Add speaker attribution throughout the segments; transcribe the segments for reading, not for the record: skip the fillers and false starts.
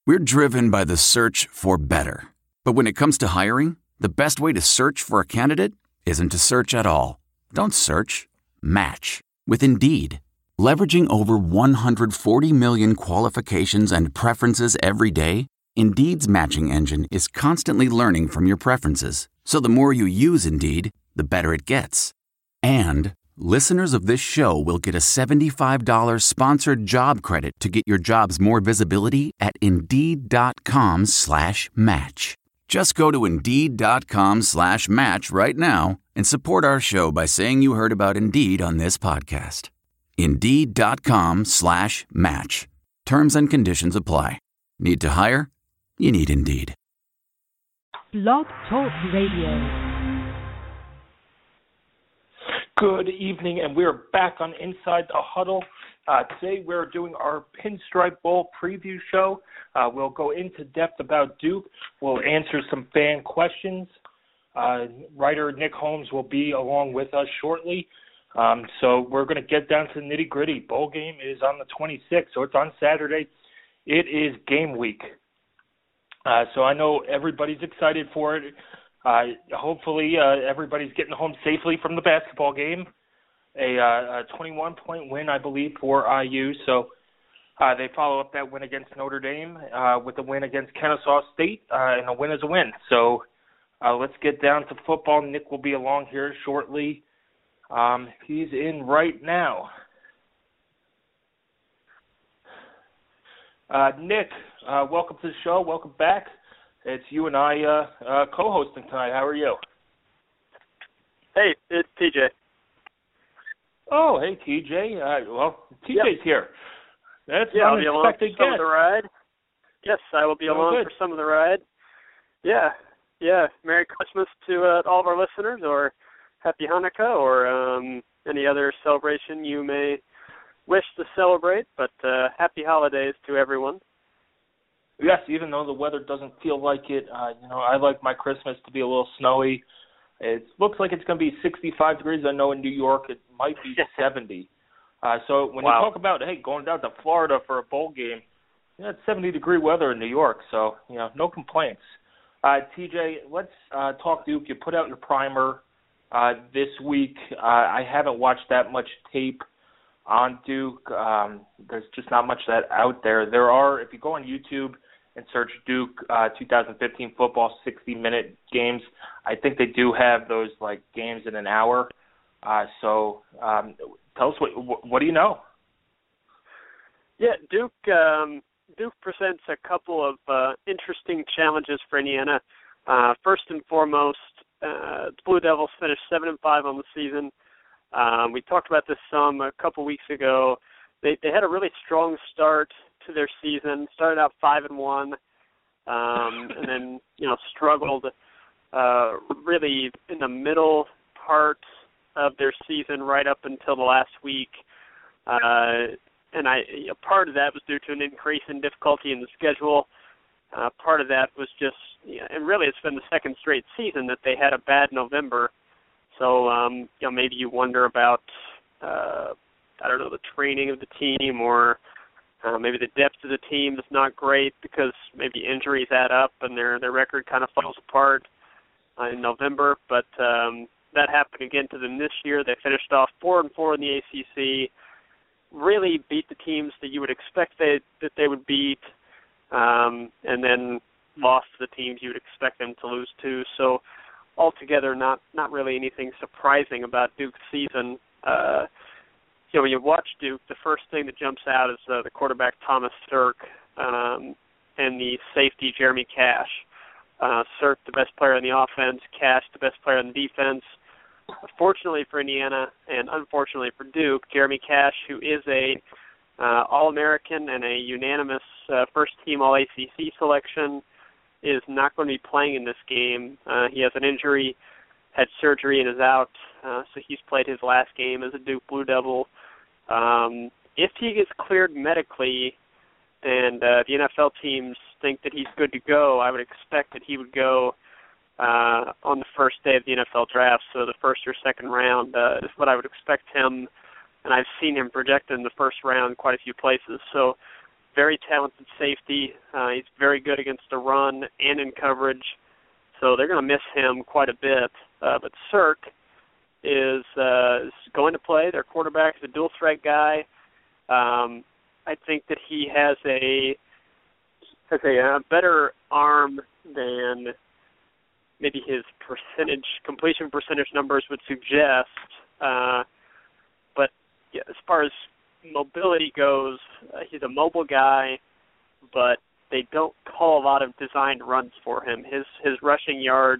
Speaker 1: We're driven by the search for better. But when it comes to hiring, the best way to search for a candidate isn't to search at all. Don't search. Match with Indeed. Leveraging over 140 million qualifications and preferences every day, Indeed's matching engine is constantly learning from your preferences. So the more you use Indeed, the better it gets. And listeners of this show will get a $75 sponsored job credit to get your jobs more visibility at Indeed.com/match. Just go to Indeed.com/match right now and support our show by saying you heard about Indeed on this podcast. Indeed.com/match. Terms and conditions apply. Need to hire? You need Indeed.
Speaker 2: Blog Talk Radio.
Speaker 3: Good evening, and we're back on Inside the Huddle. Today we're doing our Pinstripe Bowl preview show. We'll go into depth about Duke. We'll answer some fan questions. Writer Nick Holmes will be along with us shortly. So we're going to get down to the nitty-gritty. Bowl game is on the 26th, so it's on Saturday. It is game week. So I know everybody's excited for it. Hopefully everybody's getting home safely from the basketball game. A 21-point win, I believe, for IU. So they follow up that win against Notre Dame with a win against Kennesaw State, and a win is a win. So let's get down to football. Nick will be along here shortly. He's in right now. Nick, welcome to the show. Welcome back. It's you and I co-hosting tonight. How are you?
Speaker 4: Hey, it's TJ.
Speaker 3: Oh, hey, TJ. Well, TJ's here. That's
Speaker 4: I'll be along for some of the ride. Yes, I will be along for some of the ride. Yeah. Merry Christmas to all of our listeners, or Happy Hanukkah, or any other celebration you may wish to celebrate. But happy holidays to everyone.
Speaker 3: Yes, even though the weather doesn't feel like it, I like my Christmas to be a little snowy. It looks like it's going to be 65 degrees. I know in New York it might be 70. So when you talk about, going down to Florida for a bowl game, it's 70-degree weather in New York. So, no complaints. TJ, let's talk Duke. You put out your primer this week. I haven't watched that much tape on Duke. There's just not much that out there. There are, if you go on YouTube and search Duke 2015 football 60-minute games, I think they do have those games in an hour. So tell us what do you know?
Speaker 4: Yeah, Duke presents a couple of interesting challenges for Indiana. First and foremost, the Blue Devils finished 7-5 on the season. We talked about this some a couple weeks ago. They had a really strong start to their season. Started out 5-1, and then struggled really in the middle part of their season, right up until the last week. And part of that was due to an increase in difficulty in the schedule. Part of that was just, and really it's been the second straight season that they had a bad November. So, maybe you wonder about, the training of the team, or maybe the depth of the team is not great because maybe injuries add up and their record kind of falls apart in November. But that happened again to them this year. They finished off 4-4 in the ACC, really beat the teams that you would expect that they would beat, and then lost to the teams you would expect them to lose to. So, altogether, not really anything surprising about Duke's season. When you watch Duke, the first thing that jumps out is the quarterback Thomas Sirk and the safety Jeremy Cash. Sirk, the best player on the offense, Cash, the best player on the defense. Fortunately for Indiana and unfortunately for Duke, Jeremy Cash, who is a All-American and a unanimous first-team All-ACC selection, is not going to be playing in this game. He has an injury, had surgery, and is out. So he's played his last game as a Duke Blue Devil. If he gets cleared medically and the NFL teams think that he's good to go, I would expect that he would go on the first day of the NFL draft, so the first or second round is what I would expect him, and I've seen him projected in the first round quite a few places. So very talented safety. He's very good against the run and in coverage, so they're going to miss him quite a bit. But Sirk is going to play. Their quarterback is a dual threat guy. I think that he has a better arm than maybe his completion percentage numbers would suggest. But yeah, as far as mobility goes, he's a mobile guy, but they don't call a lot of designed runs for him. His rushing yards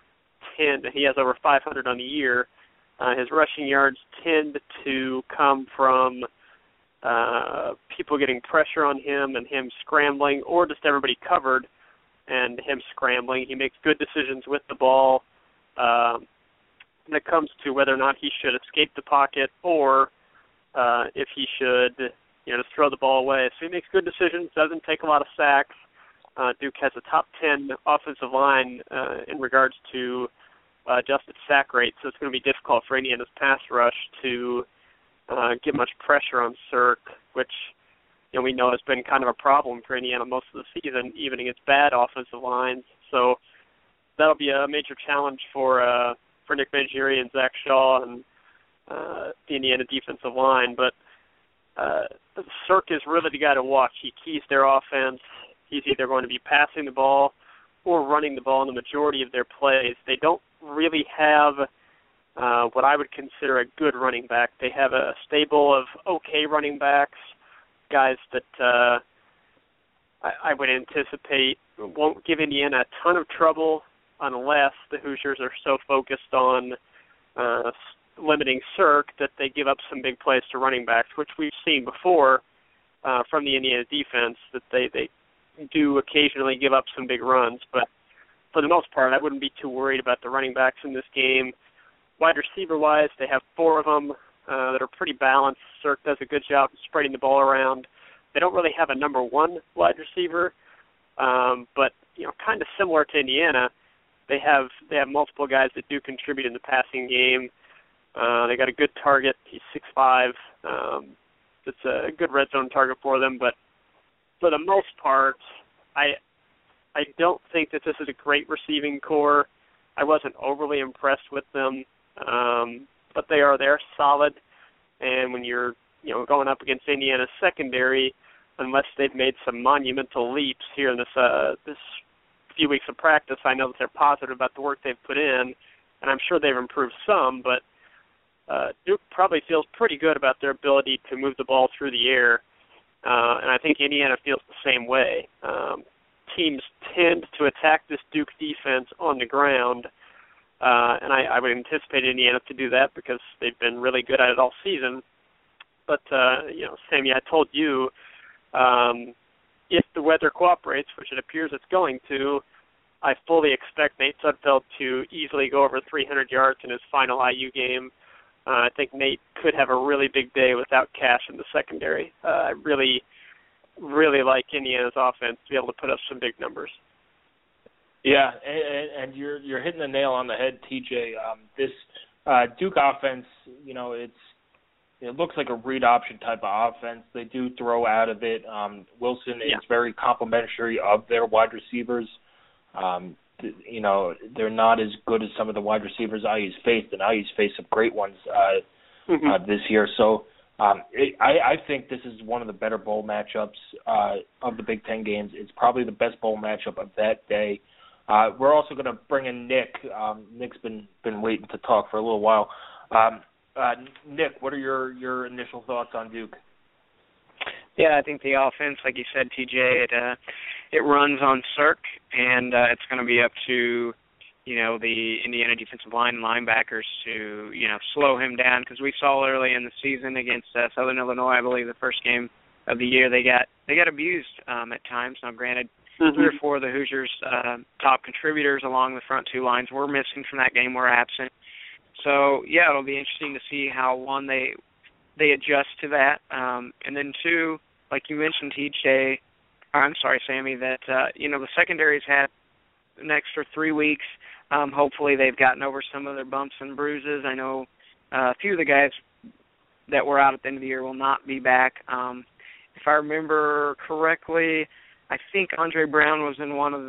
Speaker 4: he has over 500 on the year. His rushing yards tend to come from people getting pressure on him and him scrambling, or just everybody covered and him scrambling. He makes good decisions with the ball when it comes to whether or not he should escape the pocket or if he should just throw the ball away. So he makes good decisions, doesn't take a lot of sacks. Duke has a top 10 offensive line in regards to adjusted sack rate, so it's going to be difficult for Indiana's pass rush to get much pressure on Sirk, which we know has been kind of a problem for Indiana most of the season, even against bad offensive lines. So that'll be a major challenge for Nick Mangieri and Zach Shaw and the Indiana defensive line. But Sirk is really the guy to watch. He keys their offense. He's either going to be passing the ball or running the ball in the majority of their plays. They don't really have what I would consider a good running back. They have a stable of okay running backs, guys that I would anticipate won't give Indiana a ton of trouble unless the Hoosiers are so focused on limiting Sirk that they give up some big plays to running backs, which we've seen before from the Indiana defense, that they do occasionally give up some big runs. But for the most part, I wouldn't be too worried about the running backs in this game. Wide receiver-wise, they have 4 of them that are pretty balanced. Sirk does a good job of spreading the ball around. They don't really have a number 1 wide receiver, but kind of similar to Indiana, they have multiple guys that do contribute in the passing game. They got a good target. He's 6'5". It's a good red zone target for them, but for the most part, I don't think that this is a great receiving core. I wasn't overly impressed with them, but they're solid. And when you're going up against Indiana's secondary, unless they've made some monumental leaps here in this few weeks of practice, I know that they're positive about the work they've put in, and I'm sure they've improved some. But Duke probably feels pretty good about their ability to move the ball through the air, and I think Indiana feels the same way. Teams tend to attack this Duke defense on the ground, and I would anticipate Indiana to do that because they've been really good at it all season. But, Sammy, I told you, if the weather cooperates, which it appears it's going to, I fully expect Nate Sudfeld to easily go over 300 yards in his final IU game. I think Nate could have a really big day without Cash in the secondary. I really like Indiana's offense to be able to put up some big numbers.
Speaker 3: Yeah, and you're hitting the nail on the head, TJ. This Duke offense, it looks like a read option type of offense. They do throw out of it. Wilson is very complimentary of their wide receivers. They're not as good as some of the wide receivers IU's faced, and IU's faced some great ones this year. So I think this is one of the better bowl matchups of the Big Ten games. It's probably the best bowl matchup of that day. We're also going to bring in Nick. Nick's been waiting to talk for a little while. Nick, what are your initial thoughts on Duke?
Speaker 5: Yeah, I think the offense, like you said, TJ, it runs on Sirk, and it's going to be up to the Indiana defensive line and linebackers to slow him down, because we saw early in the season against Southern Illinois, I believe the first game of the year, they got abused at times. Now, granted, 3 or 4 of the Hoosiers' top contributors along the front 2 lines were missing from that game, were absent. So, yeah, it'll be interesting to see how, one, they adjust to that. And then 2, like you mentioned, Sammy, that, the secondary's had an extra 3 weeks. Hopefully they've gotten over some of their bumps and bruises. I know a few of the guys that were out at the end of the year will not be back. if I remember correctly, I think Andre Brown was in one of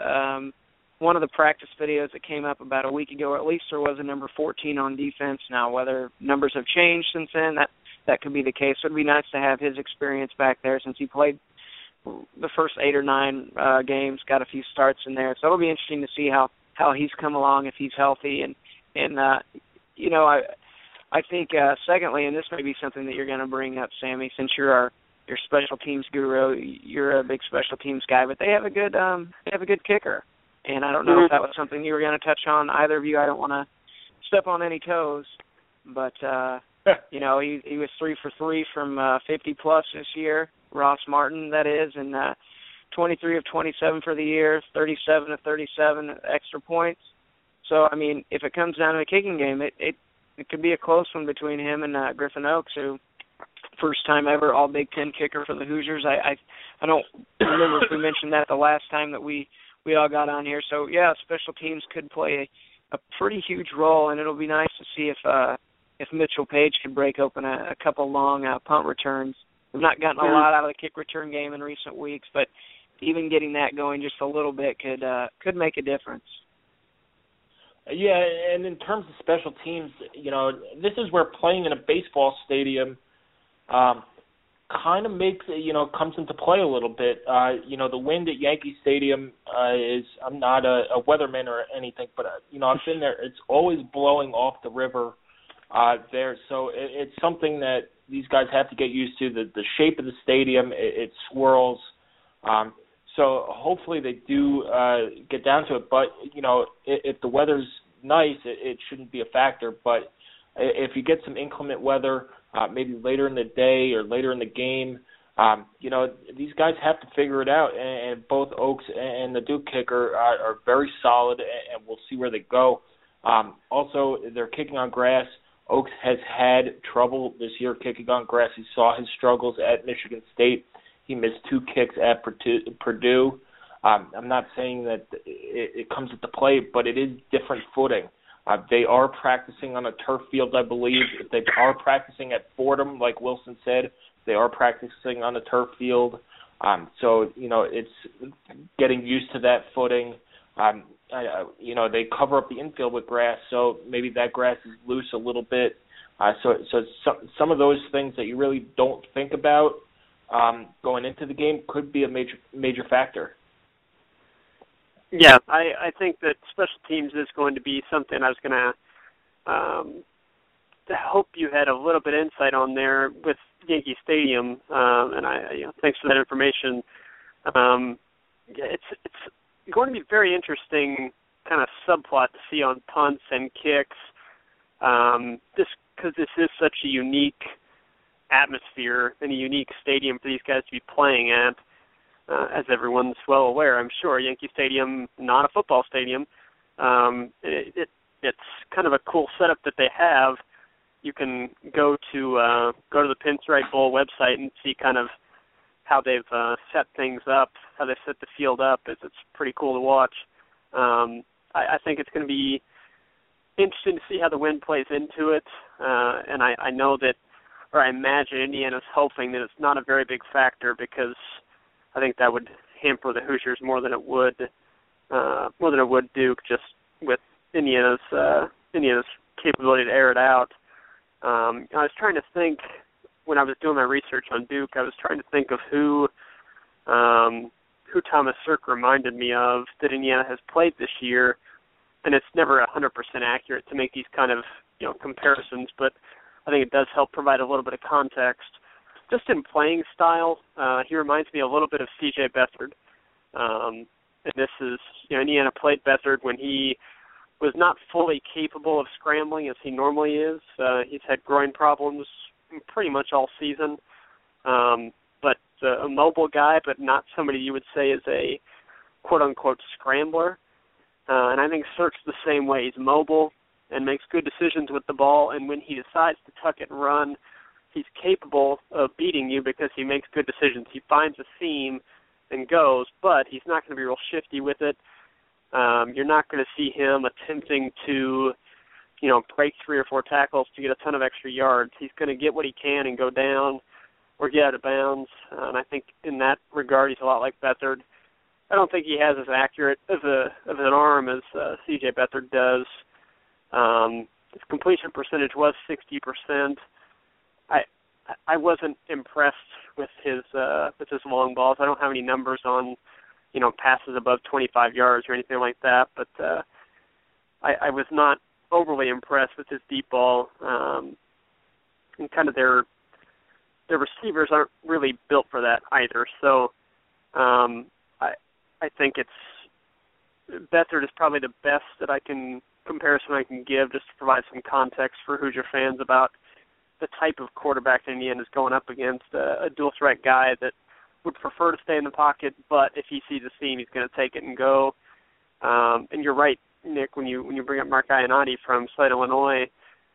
Speaker 5: the practice videos that came up about a week ago, or at least there was a number 14 on defense. Now, whether numbers have changed since then, that could be the case. So it would be nice to have his experience back there since he played the first 8 or 9 games, got a few starts in there. So it'll be interesting to see how he's come along, if he's healthy. And you know, I think, secondly, and this may be something that you're going to bring up, Sammy, since you're your special teams guru, you're a big special teams guy, but they have a good kicker. And I don't know if that was something you were going to touch on, either of you. I don't want to step on any toes, but you know, he was 3 for 3 from 50 plus this year. Ross Martin, that is, and 23 of 27 for the year, 37 of 37 extra points. So I mean, if it comes down to a kicking game, it could be a close one between him and Griffin Oaks, who first time ever All Big Ten kicker for the Hoosiers. I don't remember if we mentioned that the last time that we all got on here. So yeah, special teams could play a pretty huge role, and it'll be nice to see if Mitchell Page can break open a couple long punt returns. We've not gotten a lot out of the kick return game in recent weeks, but even getting that going just a little bit could make a difference.
Speaker 3: Yeah, and in terms of special teams, you know, this is where playing in a baseball stadium kind of makes it, you know, comes into play a little bit. You know, the wind at Yankee Stadium is, I'm not a weatherman or anything, but, you know, I've been there. It's always blowing off the river there. So it's something that these guys have to get used to. The shape of the stadium, it swirls. So hopefully they do get down to it. But, you know, if the weather's nice, it shouldn't be a factor. But if you get some inclement weather, maybe later in the day or later in the game, you know, these guys have to figure it out. And both Oaks and the Duke kicker are very solid, and we'll see where they go. Also, they're kicking on grass. Oaks has had trouble this year kicking on grass. He saw his struggles at Michigan State. He missed 2 kicks at Purdue. I'm not saying that it comes into play, but it is different footing. They are practicing on a turf field, I believe. If they are practicing at Fordham, like Wilson said, they are practicing on a turf field. So, you know, it's getting used to that footing. You know, they cover up the infield with grass, so maybe that grass is loose a little bit. So some of those things that you really don't think about going into the game could be a major factor.
Speaker 4: Yeah, I think that special teams is going to be something I was going to hope you had a little bit of insight on there with Yankee Stadium, and thanks for that information. It's going to be very interesting kind of subplot to see on punts and kicks, just because this is such a unique atmosphere and a unique stadium for these guys to be playing at. As everyone's well aware, I'm sure, Yankee Stadium, not a football stadium. It's kind of a cool setup that they have. You can go to the Pinstripe Bowl website and see kind of how they've set things up, how they set the field up. It's pretty cool to watch. I think it's going to be interesting to see how the wind plays into it. And I know that, or I imagine Indiana's hoping that it's not a very big factor, because I think that would hamper the Hoosiers more than it would Duke, just with Indiana's capability to air it out. I was trying to think when I was doing my research on Duke. I was trying to think of who Thomas Sirk reminded me of that Indiana has played this year, and it's never 100% accurate to make these kind of comparisons, but I think it does help provide a little bit of context. Just in playing style, he reminds me a little bit of C.J. Beathard. And this is, Indiana played Beathard when he was not fully capable of scrambling as he normally is. He's had groin problems pretty much all season. But a mobile guy, but not somebody you would say is a quote-unquote scrambler. And I think Sirk's the same way. He's mobile and makes good decisions with the ball, and when he decides to tuck it and run, he's capable of beating you because he makes good decisions. He finds a seam and goes, but he's not going to be real shifty with it. You're not going to see him attempting to, break 3 or 4 tackles to get a ton of extra yards. He's going to get what he can and go down. get out of bounds. And I think in that regard, he's a lot like Beathard. I don't think he has as accurate of an arm as C.J. Beathard does. His completion percentage was 60%. I wasn't impressed with his long balls. I don't have any numbers on, passes above 25 yards or anything like that, but I was not overly impressed with his deep ball. And kind of their receivers aren't really built for that either. So I think Beathard is probably the best comparison I can give, just to provide some context for Hoosier fans about the type of quarterback that Indiana is going up against, a dual threat guy that would prefer to stay in the pocket, but if he sees a seam, he's going to take it and go. And you're right, Nick, when you bring up Mark Ionati from Slate, Illinois,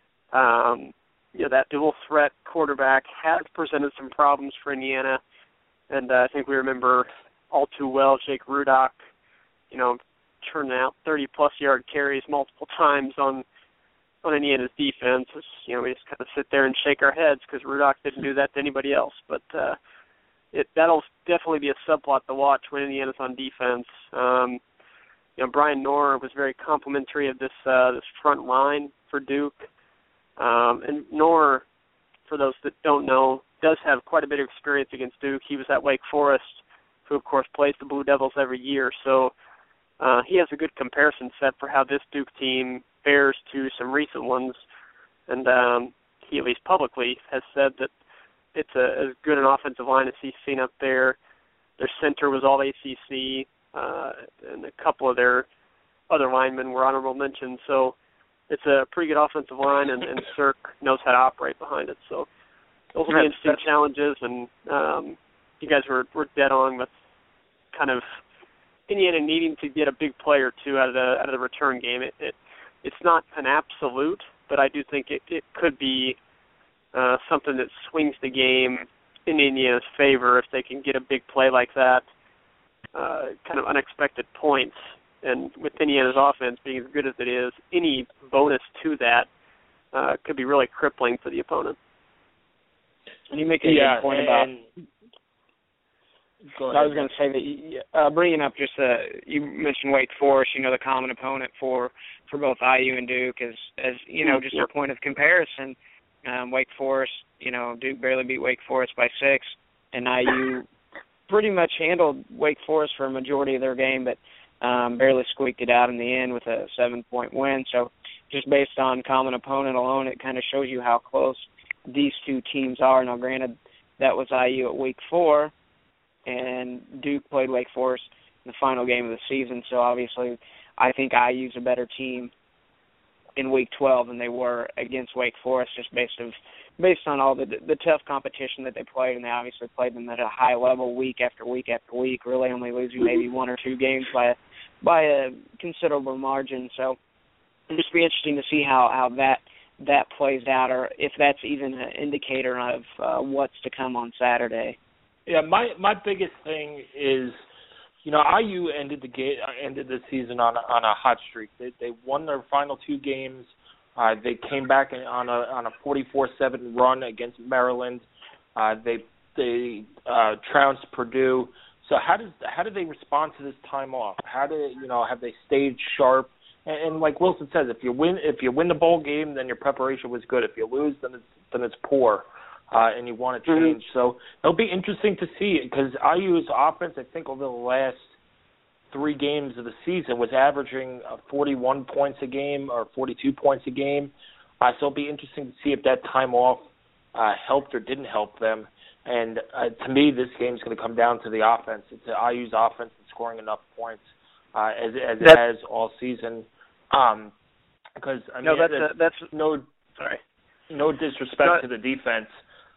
Speaker 4: that dual threat quarterback has presented some problems for Indiana, and I think we remember all too well Jake Rudock, turning out 30-plus yard carries multiple times on Indiana's defense. We just kind of sit there and shake our heads because Rudock didn't do that to anybody else. But that'll definitely be a subplot to watch when Indiana's on defense. Brian Knorr was very complimentary of this front line for Duke. And Knorr, for those that don't know, does have quite a bit of experience against Duke. He was at Wake Forest, who, of course, plays the Blue Devils every year. So he has a good comparison set for how this Duke team fares to some recent ones. And he, at least publicly, has said that it's as good an offensive line as he's seen up there. Their center was all ACC, and a couple of their other linemen were honorable mentions. So it's a pretty good offensive line, and Cirk knows how to operate behind it. So those will be interesting challenges, and you guys were dead on with kind of Indiana needing to get a big play or two out of the return game. It's not an absolute, but I do think it could be something that swings the game in Indiana's favor if they can get a big play like that, kind of unexpected points. And with Indiana's offense being as good as it is, any bonus to that could be really crippling for the opponent.
Speaker 5: And you make a good point about. I was going to say that bringing up just you mentioned Wake Forest, the common opponent for both IU and Duke as just a point of comparison. Wake Forest, Duke barely beat Wake Forest by 6, and IU pretty much handled Wake Forest for a majority of their game, but barely squeaked it out in the end with a 7-point win. So just based on common opponent alone, it kind of shows you how close these two teams are. Now, granted, that was IU at week 4, and Duke played Wake Forest in the final game of the season. So obviously, I think IU's a better team in week 12 than they were against Wake Forest, just based on all the tough competition that they played, and they obviously played them at a high level week after week after week, really only losing maybe 1 or 2 games by a considerable margin. So it'll just be interesting to see how that plays out, or if that's even an indicator of what's to come on Saturday.
Speaker 3: Yeah, my biggest thing is, IU ended the season on a hot streak. They won their final 2 games. They came back on a 44-7 run against Maryland. They trounced Purdue. So how do they respond to this time off? Have they stayed sharp? And like Wilson says, if you win the bowl game, then your preparation was good. If you lose, then it's poor, and you want to change. So it'll be interesting to see, because IU's offense, I think, over the last 3 games of the season was averaging 41 points a game or 42 points a game. So it'll be interesting to see if that time off helped or didn't help them. And to me, this game is going to come down to the offense. It's IU's offense and scoring enough points as it has all season. Because that's no disrespect to the defense.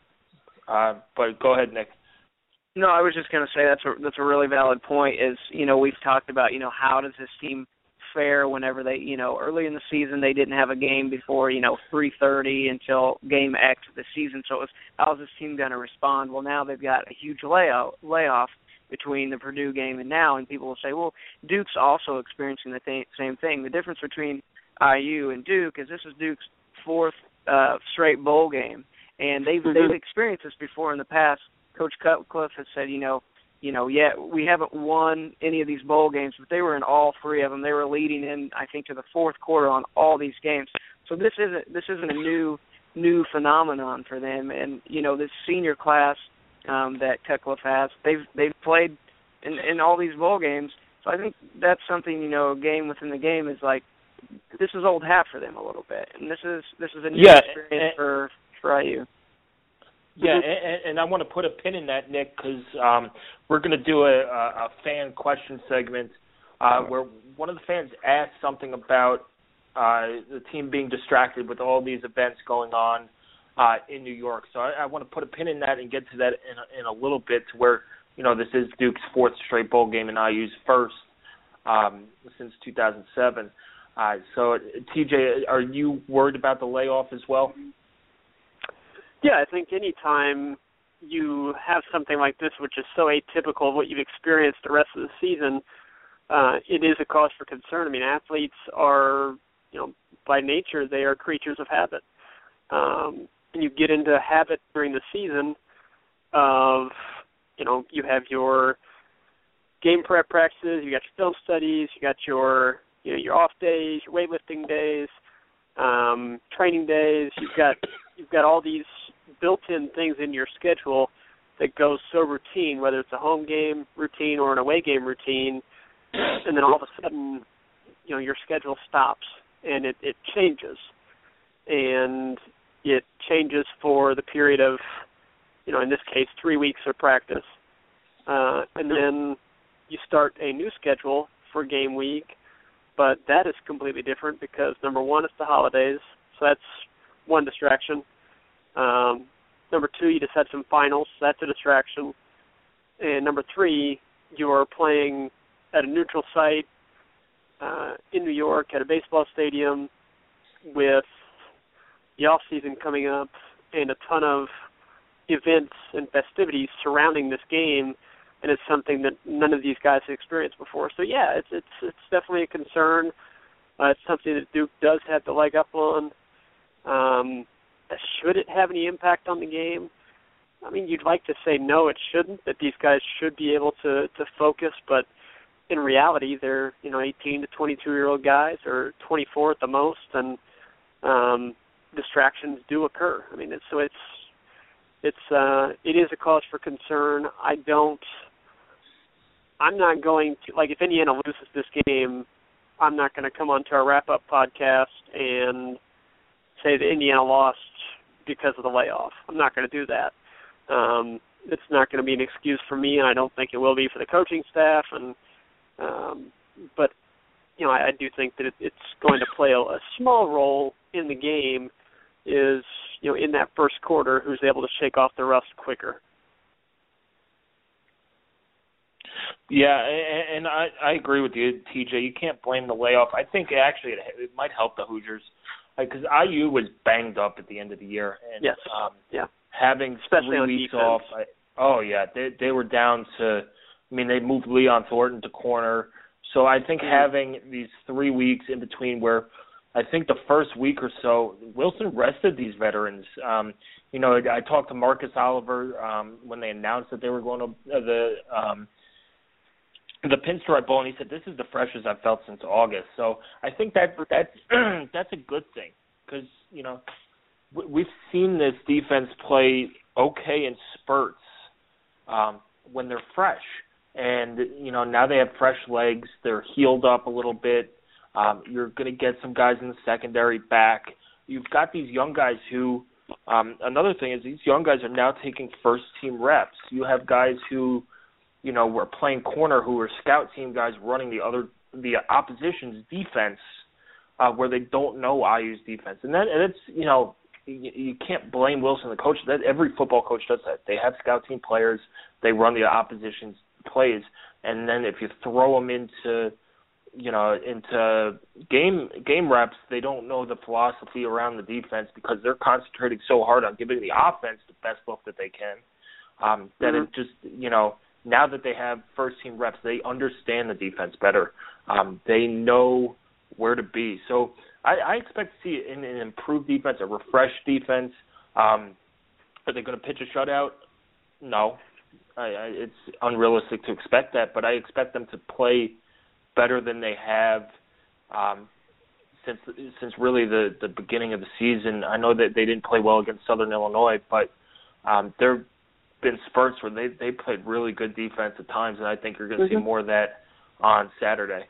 Speaker 3: But go ahead, Nick.
Speaker 5: No, I was just going to say that's a really valid point. Is we've talked about how does this team fare whenever they early in the season they didn't have a game before 3:30 until game X of the season. So it was, how's this team going to respond? Well, now they've got a huge layoff between the Purdue game and now, and people will say, well, Duke's also experiencing the same thing. The difference between IU and Duke is this is Duke's 4th straight bowl game. And they've experienced this before in the past. Coach Cutcliffe has said, yeah, we haven't won any of these bowl games, but they were in all three of them. They were leading in, I think, to the fourth quarter on all these games. So this isn't a new phenomenon for them. And this senior class that Cutcliffe has, they've played in all these bowl games. So I think that's something, a game within the game is like, this is old hat for them a little bit, and this is a new experience for IU.
Speaker 3: Yeah, and I want to put a pin in that, Nick, because we're going to do a fan question segment where one of the fans asked something about the team being distracted with all these events going on in New York. So I want to put a pin in that and get to that in a little bit, to where this is Duke's fourth straight bowl game and IU's first since 2007. So, TJ, are you worried about the layoff as well?
Speaker 4: Yeah, I think any time you have something like this, which is so atypical of what you've experienced the rest of the season, it is a cause for concern. I mean, athletes are, by nature, they are creatures of habit. And you get into a habit during the season of, you have your game prep practices, you got your film studies, you got your off days, your weightlifting days, training days. You've got all these built-in things in your schedule that goes so routine, whether it's a home game routine or an away game routine, and then all of a sudden, your schedule stops and it changes, and it changes for the period of, in this case, 3 weeks of practice, and then you start a new schedule for game week. But that is completely different because, number one, it's the holidays, so that's one distraction. Number two, you just had some finals, so that's a distraction. And number three, you're playing at a neutral site in New York at a baseball stadium with the off-season coming up and a ton of events and festivities surrounding this game, and it's something that none of these guys have experienced before. So, yeah, it's definitely a concern. It's something that Duke does have the leg up on. Should it have any impact on the game? I mean, you'd like to say no, it shouldn't, that these guys should be able to focus, but in reality, they're 18 to 22-year-old guys, or 24 at the most, and distractions do occur. I mean, it is a cause for concern. I'm not going to, like, if Indiana loses this game, I'm not going to come onto our wrap-up podcast and say that Indiana lost because of the layoff. I'm not going to do that. It's not going to be an excuse for me, and I don't think it will be for the coaching staff. But I do think that it's going to play a small role in the game. Is in that first quarter, who's able to shake off the rust quicker.
Speaker 3: Yeah, and I agree with you, TJ. You can't blame the layoff. I think actually it might help the Hoosiers, because IU was banged up at the end of the year, and
Speaker 4: yes.
Speaker 3: Having
Speaker 4: especially
Speaker 3: 3 weeks
Speaker 4: defense.
Speaker 3: off. They were down to. I mean, they moved Leon Thornton to corner, so I think having these 3 weeks in between, where I think the first week or so, Wilson rested these veterans. I talked to Marcus Oliver when they announced that they were going to the Pinstripe Bowl, and he said, "This is the freshest I've felt since August." So I think that's a good thing, because we've seen this defense play okay in spurts when they're fresh, and now they have fresh legs. They're healed up a little bit. You're going to get some guys in the secondary back. You've got these young guys who. Another thing is these young guys are now taking first team reps. You have guys who. Were playing corner, who were scout team guys running the opposition's defense, where they don't know IU's defense, and it's you can't blame Wilson, the coach. That every football coach does that. They have scout team players, they run the opposition's plays, and then if you throw them into game reps, they don't know the philosophy around the defense because they're concentrating so hard on giving the offense the best look that they can. That it just now that they have first-team reps, they understand the defense better. They know where to be. So I expect to see an improved defense, a refreshed defense. Are they going to pitch a shutout? No. It's unrealistic to expect that, but I expect them to play better than they have since really the beginning of the season. I know that they didn't play well against Southern Illinois, but there have been spurts where they played really good defense at times, and I think you're going to see more of that on Saturday.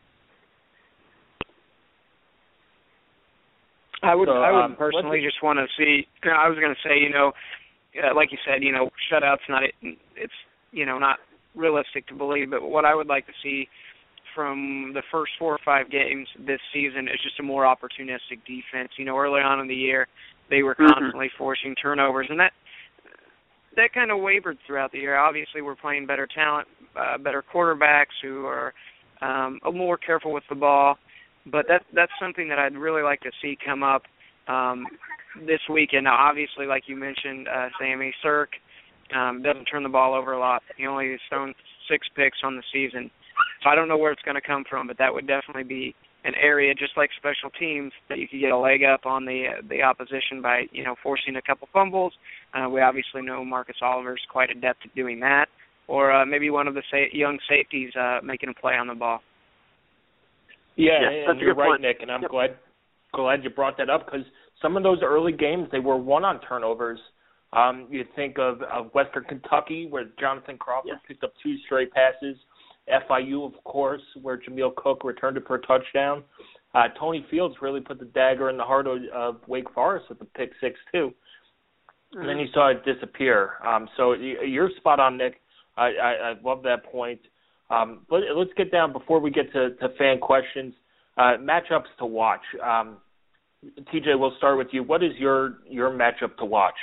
Speaker 5: I would personally just want to see. I was going to say, like you said, shutouts it's not realistic to believe, but what I would like to see from the first 4 or 5 games this season is just a more opportunistic defense. Early on in the year, they were constantly forcing turnovers, and that kind of wavered throughout the year. Obviously, we're playing better talent, better quarterbacks who are more careful with the ball, but that's something that I'd really like to see come up this weekend. Now, obviously, like you mentioned, Sammy, Sirk doesn't turn the ball over a lot. He only has thrown 6 picks on the season. So I don't know where it's going to come from, but that would definitely be an area, just like special teams, that you could get a leg up on the opposition by, forcing a couple fumbles. We obviously know Marcus Oliver's quite adept at doing that. Or maybe one of the young safeties making a play on the ball.
Speaker 3: Yeah, and you're right, Nick, and I'm glad you brought that up, because some of those early games, they were won on turnovers. You think of Western Kentucky, where Jonathan Crawford picked up 2 straight passes. FIU, of course, where Jameel Cook returned it for a touchdown. Tony Fields really put the dagger in the heart of Wake Forest with the pick 6 too. And then you saw it disappear. So you're spot on, Nick. I love that point. Let's get down, before we get to fan questions, matchups to watch. TJ, we'll start with you. What is your matchup to watch?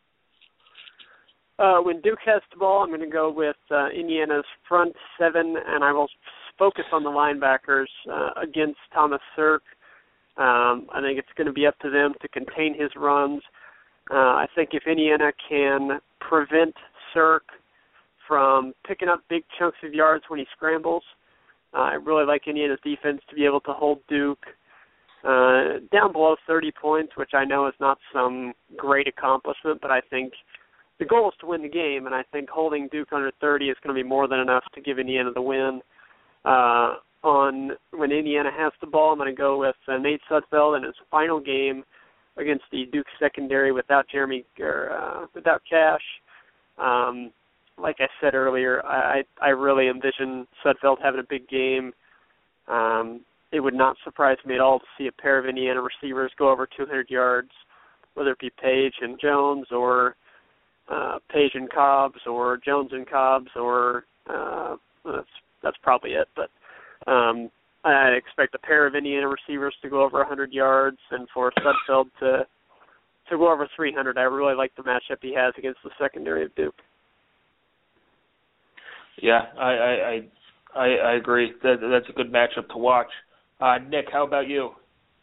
Speaker 4: When Duke has the ball, I'm going to go with Indiana's front 7, and I will focus on the linebackers against Thomas Sirk. I think it's going to be up to them to contain his runs. I think if Indiana can prevent Sirk from picking up big chunks of yards when he scrambles, I really like Indiana's defense to be able to hold Duke down below 30 points, which I know is not some great accomplishment, but I think the goal is to win the game, and I think holding Duke under 30 is going to be more than enough to give Indiana the win. When Indiana has the ball, I'm going to go with Nate Sudfeld in his final game against the Duke secondary without Cash. Like I said earlier, I really envision Sudfeld having a big game. It would not surprise me at all to see a pair of Indiana receivers go over 200 yards, whether it be Page and Jones, or Page and Cobbs, or Jones and Cobbs, or that's probably it. But I expect a pair of Indiana receivers to go over 100 yards, and for Sudfeld to go over 300. I really like the matchup he has against the secondary of Duke.
Speaker 3: Yeah, I agree. That's a good matchup to watch. Nick, how about you?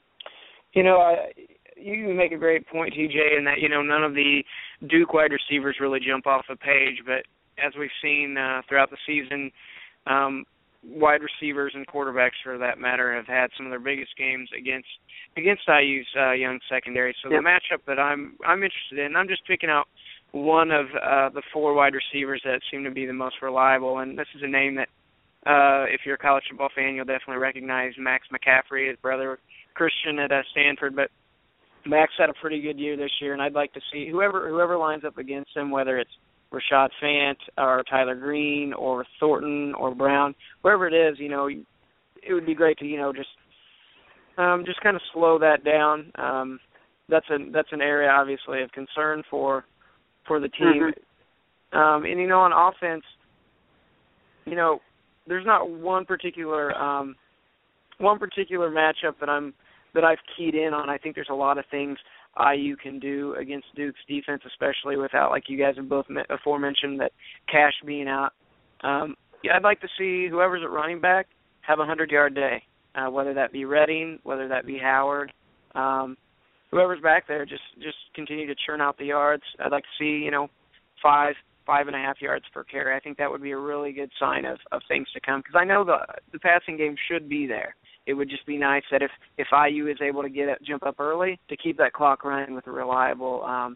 Speaker 5: You make a great point, TJ, in that, none of the Duke wide receivers really jump off the page, but as we've seen throughout the season, wide receivers and quarterbacks, for that matter, have had some of their biggest games against IU's young secondary. So the matchup that I'm interested in, I'm just picking out one of the 4 wide receivers that seem to be the most reliable, and this is a name that, if you're a college football fan, you'll definitely recognize Max McCaffrey, his brother Christian at Stanford. But Max had a pretty good year this year, and I'd like to see whoever lines up against him, whether it's Rashad Fant or Tyler Green or Thornton or Brown, wherever it is, it would be great to, just kind of slow that down. That's an area, obviously, of concern for the team. And on offense, there's not one particular matchup that I've keyed in on. I think there's a lot of things IU can do against Duke's defense, especially without, like you guys have both aforementioned, that Cash being out. I'd like to see whoever's at running back have a 100-yard day, whether that be Redding, whether that be Howard. Whoever's back there, just continue to churn out the yards. I'd like to see, 5.5 yards per carry. I think that would be a really good sign of things to come, because I know the passing game should be there. It would just be nice that if IU is able to jump up early, to keep that clock running with a reliable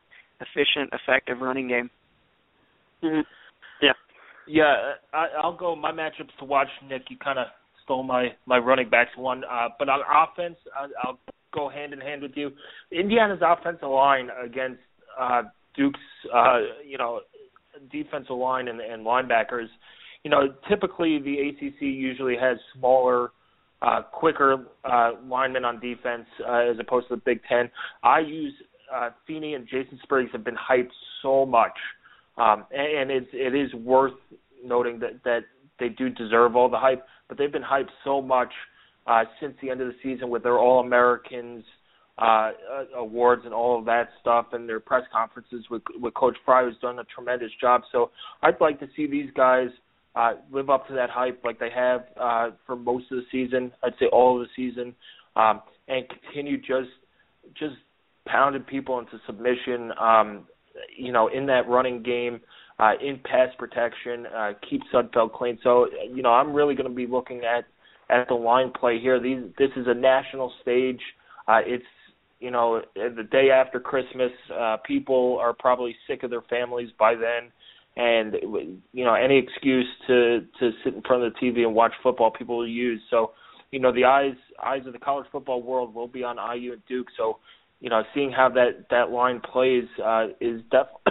Speaker 5: efficient, effective running game.
Speaker 4: Mm-hmm. Yeah.
Speaker 3: Yeah, I'll go. My matchups to watch, Nick. You kind of stole my running backs one. But on offense, I'll go hand in hand with you. Indiana's offensive line against Duke's, defensive line and linebackers. Typically the ACC usually has smaller, quicker linemen on defense as opposed to the Big Ten. I use Feeney and Jason Spriggs have been hyped so much, and it is worth noting that they do deserve all the hype, but they've been hyped so much since the end of the season with their All-Americans awards and all of that stuff, and their press conferences with Coach Fry, who's done a tremendous job. So I'd like to see these guys live up to that hype like they have for most of the season, I'd say all of the season, and continue just pounding people into submission, in that running game, in pass protection, keep Sudfeld clean. So, I'm really going to be looking at the line play here. This is a national stage. It's, the day after Christmas, people are probably sick of their families by then. And, any excuse to sit in front of the TV and watch football, people will use. So, the eyes of the college football world will be on IU and Duke. So, seeing how that line plays is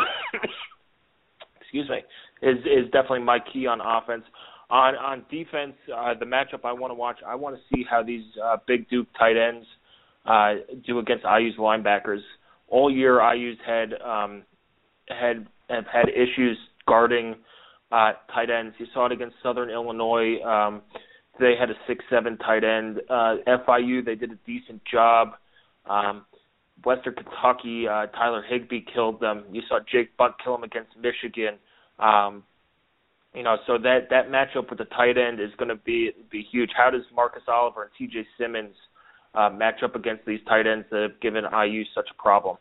Speaker 3: is definitely my key on offense. On defense, the matchup I want to watch, I want to see how these big Duke tight ends do against IU's linebackers. All year, IU's have had issues guarding tight ends. You saw it against Southern Illinois. They had a 6'7" tight end. FIU, they did a decent job. Western Kentucky, Tyler Higbee killed them. You saw Jake Buck kill him against Michigan. So that matchup with the tight end is going to be huge. How does Marcus Oliver and TJ Simmons match up against these tight ends that have given IU such a problem?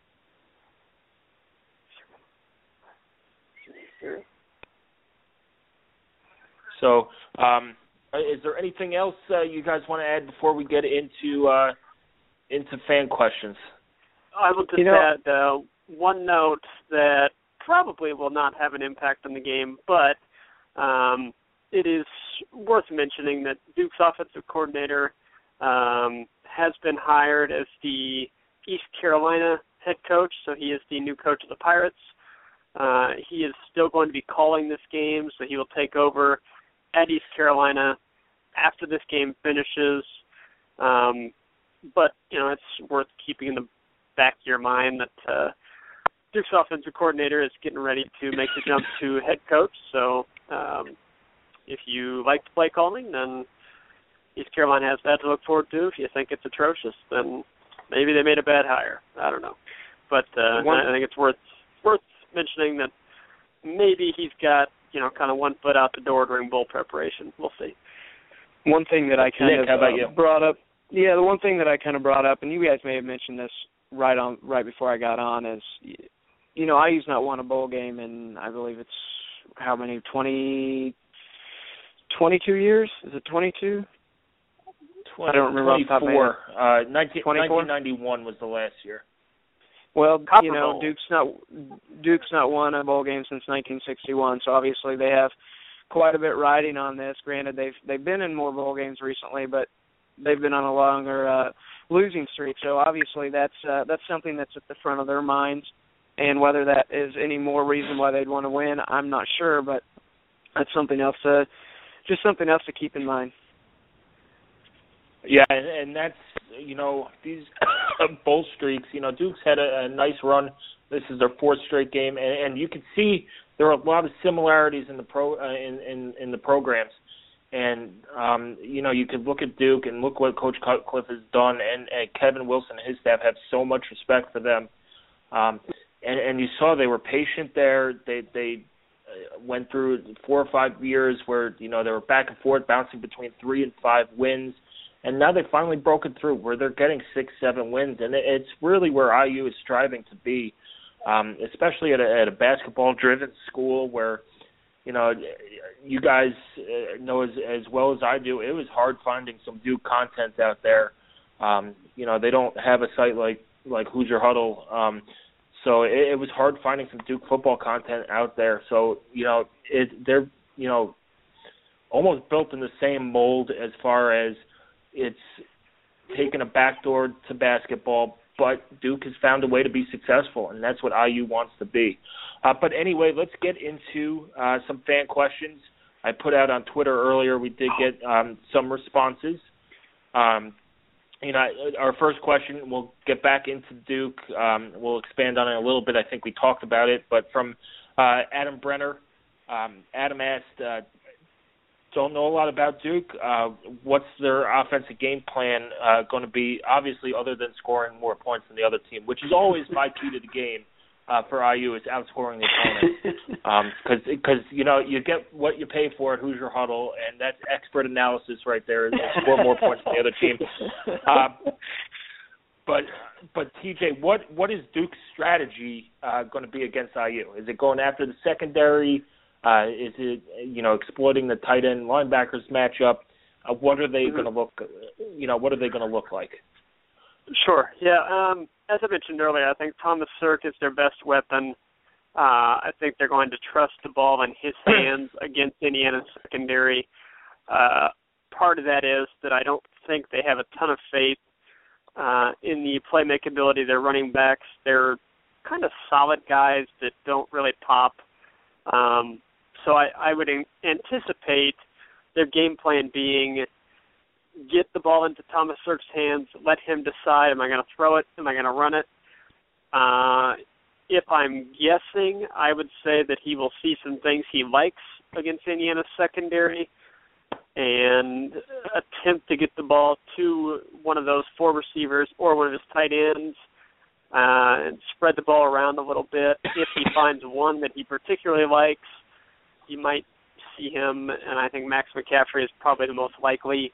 Speaker 3: So, is there anything else you guys want to add before we get into fan questions?
Speaker 4: I will just add one note that probably will not have an impact on the game, but it is worth mentioning that Duke's offensive coordinator has been hired as the East Carolina head coach, so he is the new coach of the Pirates. He is still going to be calling this game, so he will take over at East Carolina after this game finishes. But, it's worth keeping in the back of your mind that Duke's offensive coordinator is getting ready to make the jump to head coach. So if you like to play calling, then East Carolina has that to look forward to. If you think it's atrocious, then maybe they made a bad hire. I don't know. But I think it's worth mentioning that maybe he's got, kind of one foot out the door during bowl preparation. We'll see.
Speaker 5: One thing that I kind
Speaker 3: of
Speaker 5: brought up, the one thing that I kind of brought up, and you guys may have mentioned this right before I got on, is, IU's not won a bowl game in, I believe it's, how many, 22 years? Is it 22? I don't remember off the top of my head.
Speaker 3: 1991 was the last year.
Speaker 5: Well, Duke's not won a bowl game since 1961, so obviously they have quite a bit riding on this. Granted, they've been in more bowl games recently, but they've been on a longer losing streak. So obviously that's something that's at the front of their minds, and whether that is any more reason why they'd want to win, I'm not sure, but that's something else to keep in mind.
Speaker 3: Yeah, and that's, these bowl streaks, Duke's had a nice run. This is their fourth straight game, and you can see there are a lot of similarities in the in the programs. And, you could look at Duke and look what Coach Cutcliffe has done, and Kevin Wilson and his staff have so much respect for them. And you saw they were patient there. They went through 4 or 5 years where, they were back and forth, bouncing between 3 and 5 wins. And now they've finally broken through where they're getting 6-7 wins. And it's really where IU is striving to be, especially at a basketball-driven school where, you guys know as well as I do, it was hard finding some Duke content out there. They don't have a site like Hoosier Huddle. So it was hard finding some Duke football content out there. So, they're, almost built in the same mold as far as it's taken a backdoor to basketball, but Duke has found a way to be successful, and that's what IU wants to be. But anyway, let's get into some fan questions. I put out on Twitter earlier, we did get some responses. Our first question, we'll get back into Duke. We'll expand on it a little bit. I think we talked about it. But from Adam Brenner, Adam asked, don't know a lot about Duke. What's their offensive game plan going to be, obviously, other than scoring more points than the other team, which is always my key to the game for IU, is outscoring the opponent. Because you get what you pay for at Hoosier Huddle, and that's expert analysis right there, is score more points than the other team. But TJ, what is Duke's strategy going to be against IU? Is it going after the secondary? Is it exploiting the tight end linebackers matchup? What are they going to look? What are they going to look like?
Speaker 4: Sure. Yeah. As I mentioned earlier, I think Thomas Sirk is their best weapon. I think they're going to trust the ball in his hands against Indiana's secondary. Part of that is that I don't think they have a ton of faith in the playmaking ability of their running backs. They're kind of solid guys that don't really pop. So I would anticipate their game plan being get the ball into Thomas Sirk's hands, let him decide, am I going to throw it, am I going to run it? If I'm guessing, I would say that he will see some things he likes against Indiana's secondary and attempt to get the ball to one of those four receivers or one of his tight ends and spread the ball around a little bit. If he finds one that he particularly likes, you might see him, and I think Max McCaffrey is probably the most likely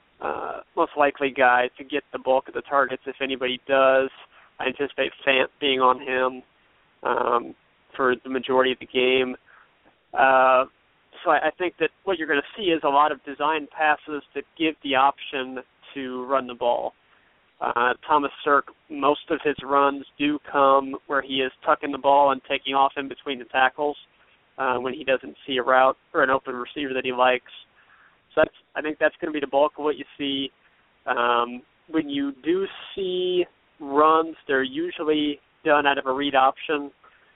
Speaker 4: guy to get the bulk of the targets. If anybody does, I anticipate Fant being on him for the majority of the game. So I think that what you're going to see is a lot of design passes that give the option to run the ball. Thomas Sirk, most of his runs do come where he is tucking the ball and taking off in between the tackles when he doesn't see a route or an open receiver that he likes. So I think that's going to be the bulk of what you see. When you do see runs, they're usually done out of a read option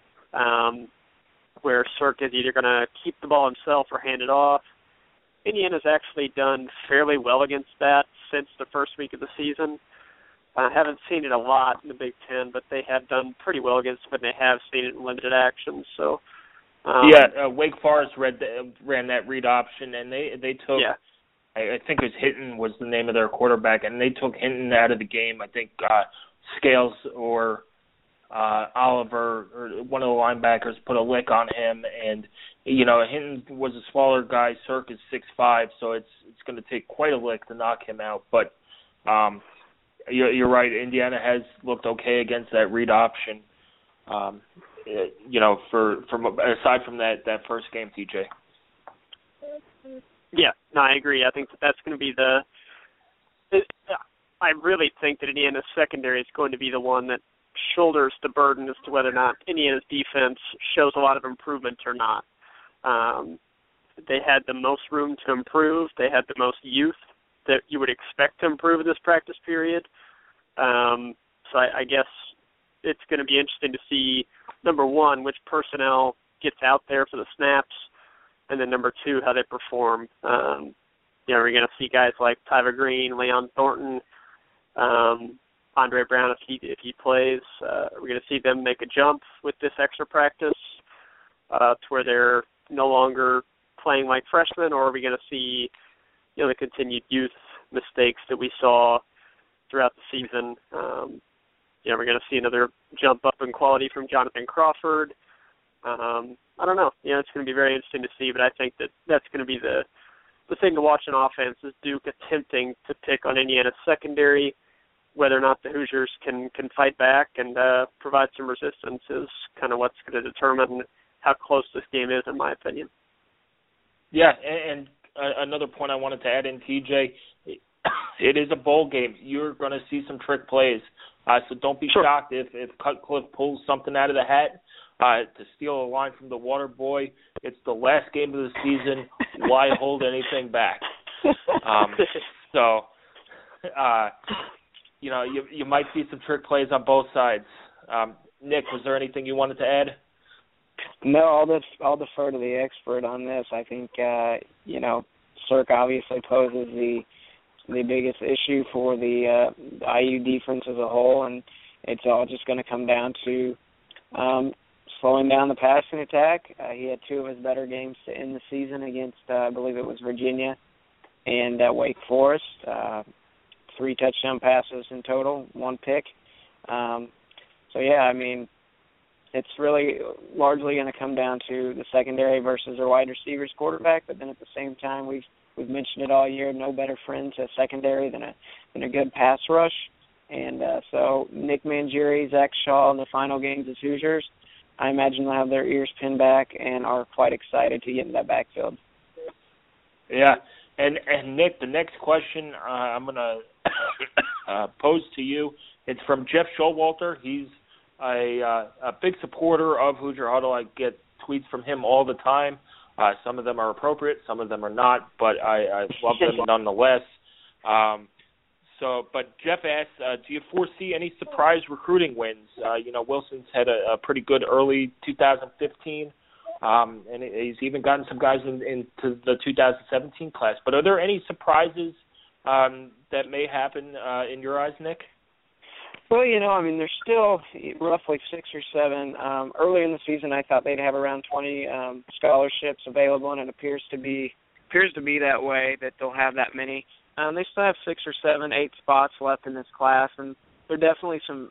Speaker 4: where Sirk is either going to keep the ball himself or hand it off. Indiana's actually done fairly well against that since the first week of the season. I haven't seen it a lot in the Big Ten, but they have done pretty well against it when they have seen it in limited action. So,
Speaker 3: Wake Forest ran that read option, and they took. Yeah. I think it was Hinton was the name of their quarterback, and they took Hinton out of the game. I think Scales or Oliver or one of the linebackers put a lick on him, and Hinton was a smaller guy. Sirk is 6'5", so it's going to take quite a lick to knock him out. But you're right. Indiana has looked okay against that read option. From aside from that first game, TJ.
Speaker 4: Yeah, no, I agree. I think that's going to be I really think that Indiana's secondary is going to be the one that shoulders the burden as to whether or not Indiana's defense shows a lot of improvement or not. They had the most room to improve. They had the most youth that you would expect to improve in this practice period. So I guess it's going to be interesting to see, number one, which personnel gets out there for the snaps, and then number two, how they perform. We're going to see guys like Tyler Green, Leon Thornton, Andre Brown if he plays. We're going to see them make a jump with this extra practice to where they're no longer playing like freshmen, or are we going to see the continued youth mistakes that we saw throughout the season? We're going to see another jump up in quality from Jonathan Crawford. I don't know. It's going to be very interesting to see, but I think that's going to be the thing to watch in offense is Duke attempting to pick on Indiana's secondary. Whether or not the Hoosiers can fight back and provide some resistance is kind of what's going to determine how close this game is, in my opinion.
Speaker 3: Yeah, and another point I wanted to add in, TJ, it is a bowl game. You're going to see some trick plays. So don't be shocked if Cutcliffe pulls something out of the hat to steal a line from the water boy. It's the last game of the season. Why hold anything back? You might see some trick plays on both sides. Nick, was there anything you wanted to add?
Speaker 5: No, I'll defer to the expert on this. I think Cirque obviously poses the biggest issue for the IU defense as a whole, and it's all just going to come down to slowing down the passing attack. He had two of his better games to end the season against, I believe it was Virginia and Wake Forest. 3 touchdown passes in total, 1 pick. It's really largely going to come down to the secondary versus their wide receivers quarterback, but then at the same time, we've mentioned it all year, no better friend to secondary than a good pass rush. And so Nick Mangieri, Zach Shaw in the final games as Hoosiers, I imagine they'll have their ears pinned back and are quite excited to get in that backfield.
Speaker 3: Yeah, and Nick, the next question I'm going to pose to you, it's from Jeff Showalter. He's a big supporter of Hoosier Huddle. I get tweets from him all the time. Some of them are appropriate, some of them are not, but I love them nonetheless. But Jeff asks, do you foresee any surprise recruiting wins? Wilson's had a pretty good early 2015, and he's even gotten some guys into the 2017 class. But are there any surprises that may happen in your eyes, Nick?
Speaker 5: Well, there's still roughly 6 or 7. Early in the season, I thought they'd have around 20 scholarships available, and it appears to be that way, that they'll have that many. They still have 6 or 7, 8 spots left in this class, and there are definitely some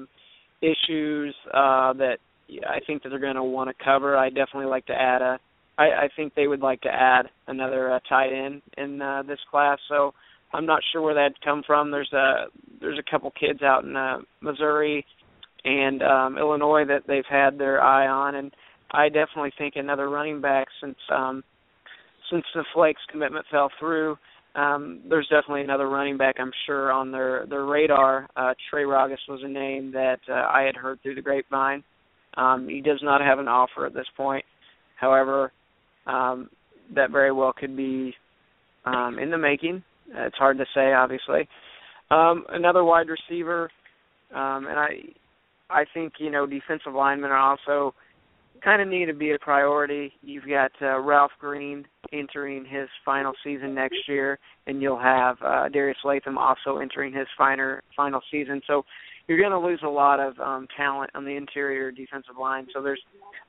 Speaker 5: issues that I think that they're going to want to cover. I definitely like to add I think they would like to add another tight end in this class, so I'm not sure where that'd come from. There's a couple kids out in Missouri and Illinois that they've had their eye on, and I definitely think another running back since the Flakes commitment fell through. There's definitely another running back, I'm sure, on their radar. Trey Ragas was a name that I had heard through the grapevine. He does not have an offer at this point. However, that very well could be in the making. It's hard to say, obviously. Another wide receiver, and I think, defensive linemen are also kind of need to be a priority. You've got Ralph Green entering his final season next year, and you'll have Darius Latham also entering his final season. So you're going to lose a lot of talent on the interior defensive line. So there's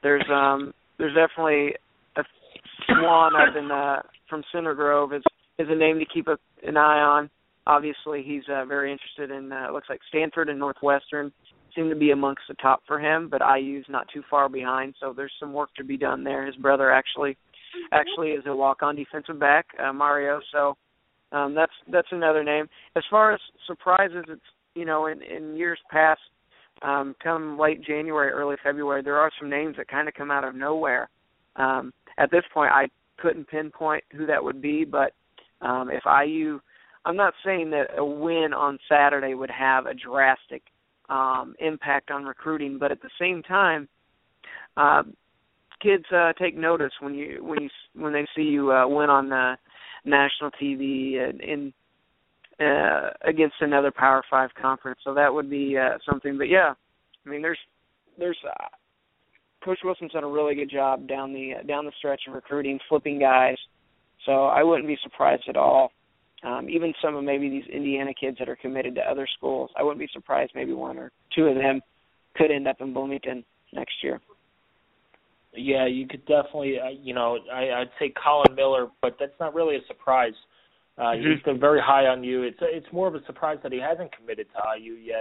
Speaker 5: definitely a Swan up from Center Grove is a name to keep an eye on. Obviously, he's very interested in, looks like Stanford and Northwestern seem to be amongst the top for him, but IU's not too far behind, so there's some work to be done there. His brother actually is a walk-on defensive back, Mario, so that's another name. As far as surprises, it's, in years past, come late January, early February, there are some names that kind of come out of nowhere. At this point, I couldn't pinpoint who that would be, but if IU, I'm not saying that a win on Saturday would have a drastic impact on recruiting, but at the same time, kids take notice when they see you win on national TV in against another Power 5 conference. So that would be something. But yeah, there's Coach Wilson's done a really good job down the stretch of recruiting, flipping guys. So I wouldn't be surprised at all. Even some of maybe these Indiana kids that are committed to other schools, I wouldn't be surprised maybe 1 or 2 of them could end up in Bloomington next year.
Speaker 3: Yeah, you could definitely, I'd say Colin Miller, but that's not really a surprise. He's been very high on you. It's more of a surprise that he hasn't committed to IU yet.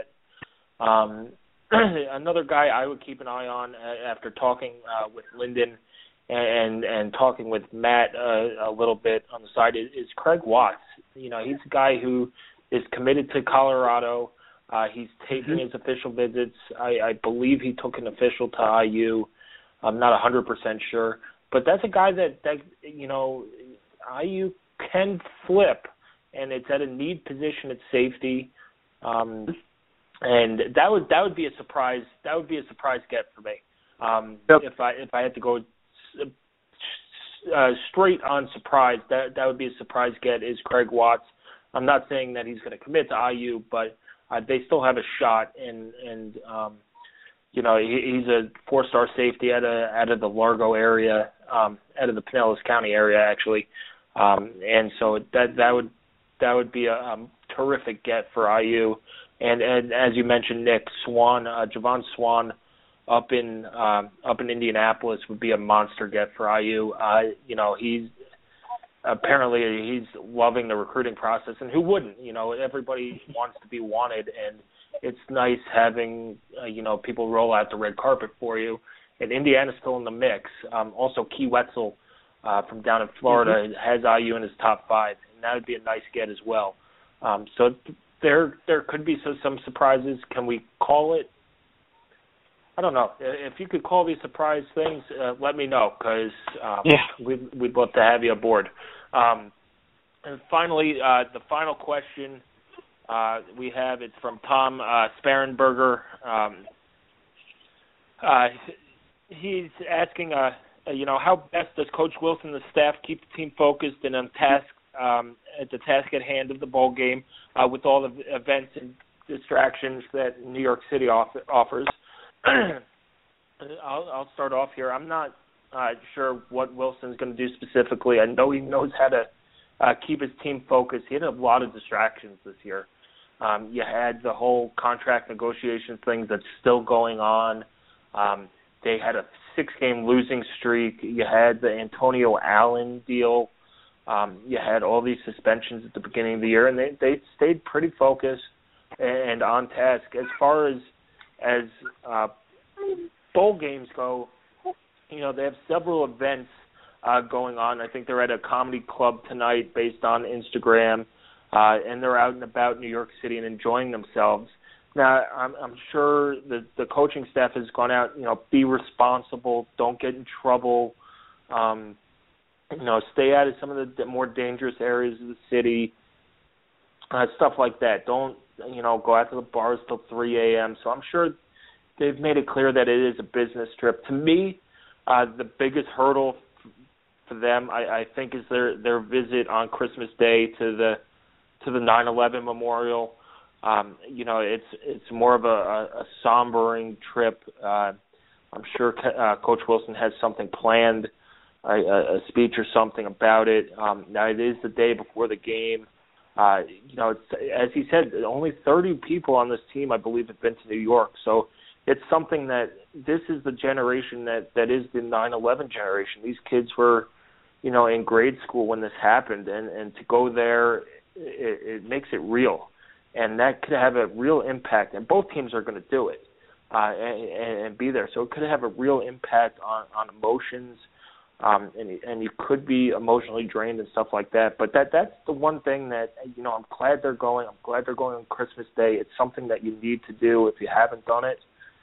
Speaker 3: Another guy I would keep an eye on after talking with Lyndon and talking with Matt a little bit on the side is Craig Watts. He's a guy who is committed to Colorado. He's taking his official visits. I believe he took an official to IU. I'm not 100% sure. But that's a guy that IU can flip and it's at a need position at safety. And that would be a surprise. That would be a surprise get for me. If I had to go straight on surprise, that would be a surprise get is Craig Watts. I'm not saying that he's going to commit to IU, but they still have a shot. And he's a 4-star safety out of the Largo area, out of the Pinellas County area actually. And so that would be a terrific get for IU. And as you mentioned, Nick Swan, Javon Swan, up in Indianapolis would be a monster get for IU. He's loving the recruiting process, and who wouldn't? Everybody wants to be wanted, and it's nice having people roll out the red carpet for you. And Indiana's still in the mix. Also, Key Wetzel from down in Florida has IU in his top 5, and that would be a nice get as well. So there could be some surprises. Can we call it? I don't know. If you could call these surprise things, let me know, because we'd love to have you aboard. And finally, the final question we have, it's from Tom Sparenberger. He's asking, how best does Coach Wilson and the staff keep the team focused and on task at the task at hand of the bowl game with all the events and distractions that New York City offers? I'll start off here. I'm not sure what Wilson's going to do specifically. I know he knows how to keep his team focused. He had a lot of distractions this year. You had the whole contract negotiation thing that's still going on. They had a 6-game losing streak. You had the Antonio Allen deal. You had all these suspensions at the beginning of the year, and they stayed pretty focused and on task. As far as bowl games go, they have several events going on. I think they're at a comedy club tonight based on Instagram, and they're out and about New York City and enjoying themselves. Now, I'm sure the coaching staff has gone out, be responsible, don't get in trouble, stay out of some of the more dangerous areas of the city, stuff like that. Don't, go out to the bars till 3 a.m. So I'm sure they've made it clear that it is a business trip. To me, the biggest hurdle for them, I think, is their visit on Christmas Day to the 9/11 memorial. It's more of a sombering trip. I'm sure Coach Wilson has something planned, a speech or something about it. Now it is the day before the game. It's, as he said, only 30 people on this team, I believe, have been to New York. So it's something that this is the generation that is the 9/11 generation. These kids were, in grade school when this happened, and to go there, it makes it real. And that could have a real impact, and both teams are going to do it and be there. So it could have a real impact on emotions, and you could be emotionally drained and stuff like that. But that's the one thing that, I'm glad they're going. I'm glad they're going on Christmas Day. It's something that you need to do if you haven't done it.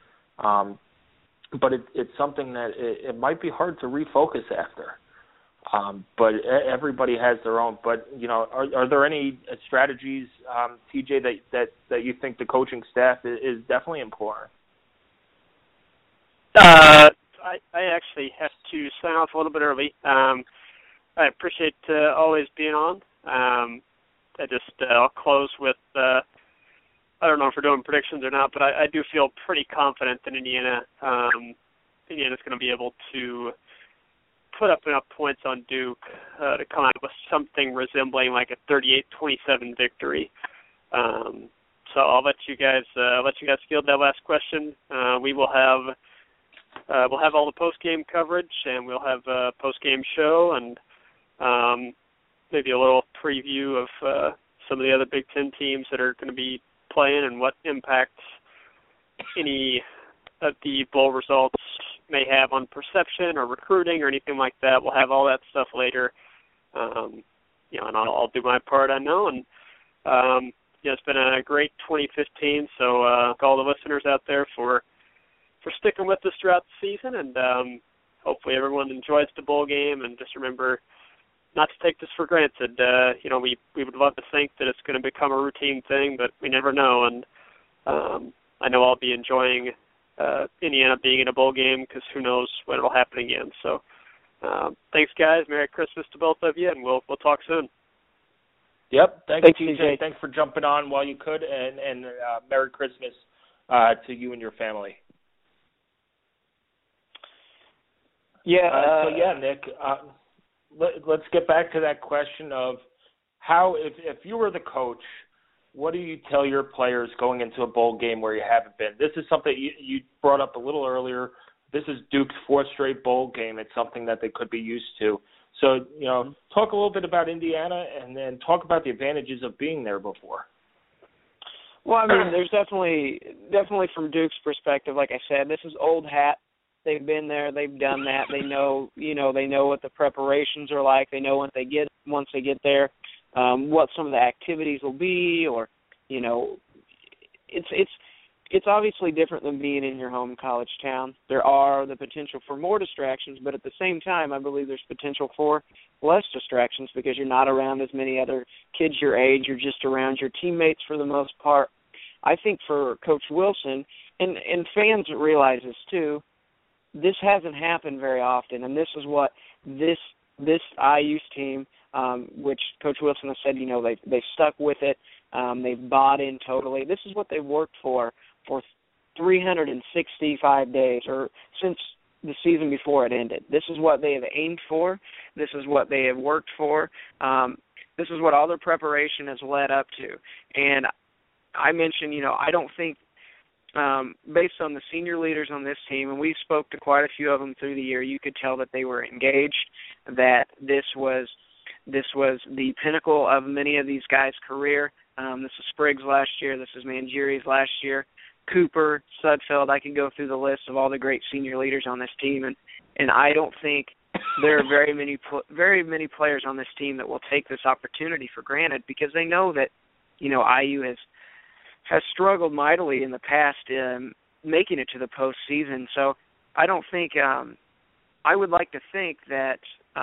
Speaker 3: But it's something that it might be hard to refocus after. But everybody has their own. But, are there any strategies, TJ, that you think the coaching staff is definitely employing?
Speaker 4: I actually have to sign off a little bit early. I appreciate always being on. I'll close with, I don't know if we're doing predictions or not, but I do feel pretty confident that Indiana. Indiana's going to be able to put up enough points on Duke to come out with something resembling like a 38-27 victory. So I'll let you guys field that last question. We'll have all the post-game coverage, and we'll have a post-game show, and maybe a little preview of some of the other Big Ten teams that are going to be playing and what impact any of the bowl results may have on perception or recruiting or anything like that. We'll have all that stuff later, and I'll do my part, I know. And it's been a great 2015. So all the listeners out there for sticking with us throughout the season, and hopefully everyone enjoys the bowl game. And just remember, not to take this for granted. We would love to think that it's going to become a routine thing, but we never know. And I know I'll be enjoying Indiana being in a bowl game because who knows when it'll happen again. So thanks, guys. Merry Christmas to both of you, and we'll talk soon.
Speaker 3: Yep. Thanks,
Speaker 4: TJ.
Speaker 3: TJ. Thanks for jumping on while you could, and Merry Christmas to you and your family.
Speaker 4: Yeah.
Speaker 3: Nick, let's get back to that question of how, if you were the coach, what do you tell your players going into a bowl game where you haven't been? This is something you brought up a little earlier. This is Duke's fourth straight bowl game. It's something that they could be used to. So, talk a little bit about Indiana and then talk about the advantages of being there before.
Speaker 5: Well, I mean, there's definitely from Duke's perspective, like I said, this is old hat. They've been there, they've done that. They know, they know what the preparations are like. They know once they get there, what some of the activities will be, or, it's obviously different than being in your home college town. There are the potential for more distractions, but at the same time, I believe there's potential for less distractions because you're not around as many other kids your age. You're just around your teammates for the most part. I think for Coach Wilson, and fans realize this too, this hasn't happened very often, and this is what this IU's team, which Coach Wilson has said, they've stuck with it. They've bought in totally. This is what they worked for 365 days, or since the season before it ended. This is what they have aimed for. This is what they have worked for. This is what all their preparation has led up to. And I mentioned, I don't think, based on the senior leaders on this team, and we spoke to quite a few of them through the year, you could tell that they were engaged, that this was the pinnacle of many of these guys' career. This is Spriggs last year. This is Mangieri's last year. Cooper, Sudfeld, I can go through the list of all the great senior leaders on this team, and I don't think there are very many players on this team that will take this opportunity for granted because they know that, IU has struggled mightily in the past making it to the postseason. So I don't think I would like to think that,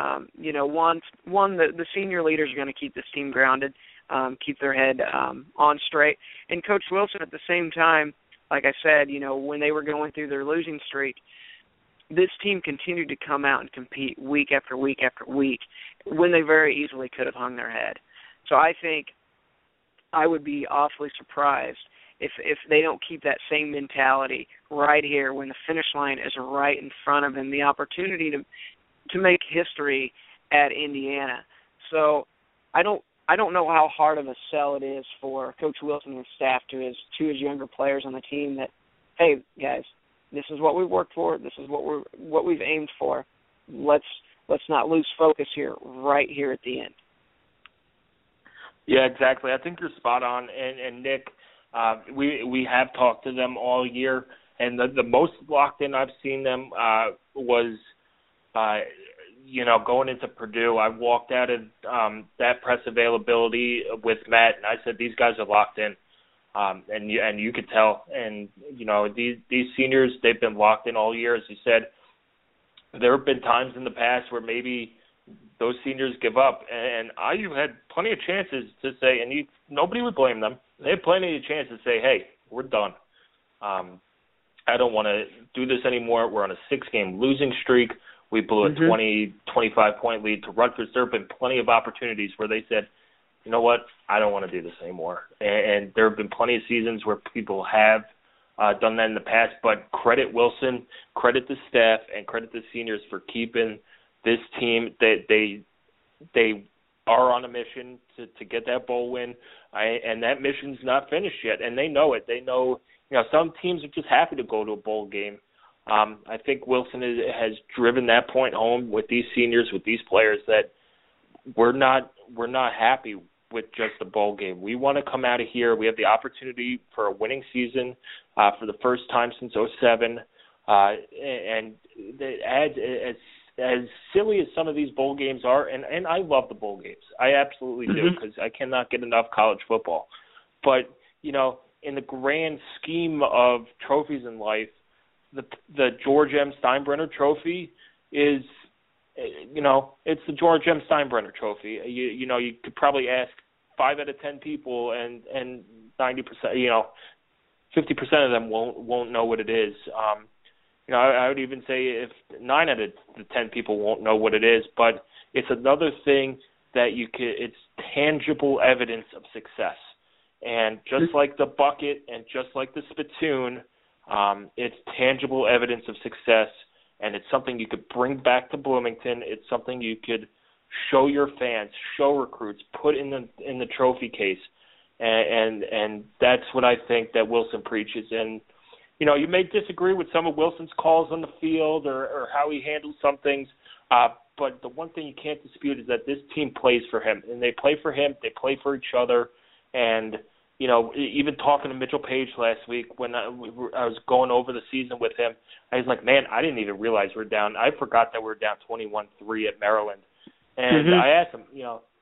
Speaker 5: the senior leaders are going to keep this team grounded, keep their head on straight. And Coach Wilson, at the same time, like I said, when they were going through their losing streak, this team continued to come out and compete week after week after week when they very easily could have hung their head. So I think I would be awfully surprised if they don't keep that same mentality right here when the finish line is right in front of them, the opportunity to make history at Indiana. So I don't know how hard of a sell it is for Coach Wilson and his staff to his younger players on the team that, hey guys, this is what we worked for. This is what we've aimed for. Let's not lose focus here, right here at the end.
Speaker 3: Yeah, exactly. I think you're spot on. And Nick, we have talked to them all year, and the most locked in I've seen them was going into Purdue. I walked out of that press availability with Matt, and I said, these guys are locked in. And you could tell. And, these seniors, they've been locked in all year. As you said, there have been times in the past where maybe those seniors give up. And IU had plenty of chances to say, and nobody would blame them. They had plenty of chances to say, hey, we're done. I don't want to do this anymore. We're on a 6-game losing streak. We blew a 20, 25-point lead to Rutgers. There have been plenty of opportunities where they said, you know what, I don't want to do this anymore. And there have been plenty of seasons where people have done that in the past. But credit Wilson, credit the staff, and credit the seniors for keeping this team. They are on a mission to get that bowl win, and that mission's not finished yet. And they know it. They know, some teams are just happy to go to a bowl game. I think Wilson has driven that point home with these seniors, with these players, that we're not happy with just the bowl game. We want to come out of here. We have the opportunity for a winning season for the first time since 2007, and it adds, as silly as some of these bowl games are, and I love the bowl games. I absolutely do, because I cannot get enough college football. But, in the grand scheme of trophies in life, the George M. Steinbrenner Trophy is it's the George M. Steinbrenner Trophy. You could probably ask 5 out of 10 people, and 90%, 50% of them won't know what it is. I would even say if 9 out of the 10 people won't know what it is, but it's another thing that it's tangible evidence of success. And just like the bucket and just like the spittoon, it's tangible evidence of success, and it's something you could bring back to Bloomington. It's something you could show your fans, show recruits, put in the trophy case, and that's what I think that Wilson preaches. And you may disagree with some of Wilson's calls on the field or how he handles some things, but the one thing you can't dispute is that this team plays for him, and they play for him, they play for each other. And even talking to Mitchell Page last week when I was going over the season with him, I was like, man, I didn't even realize we're down. I forgot that we were down 21-3 at Maryland. And I asked him,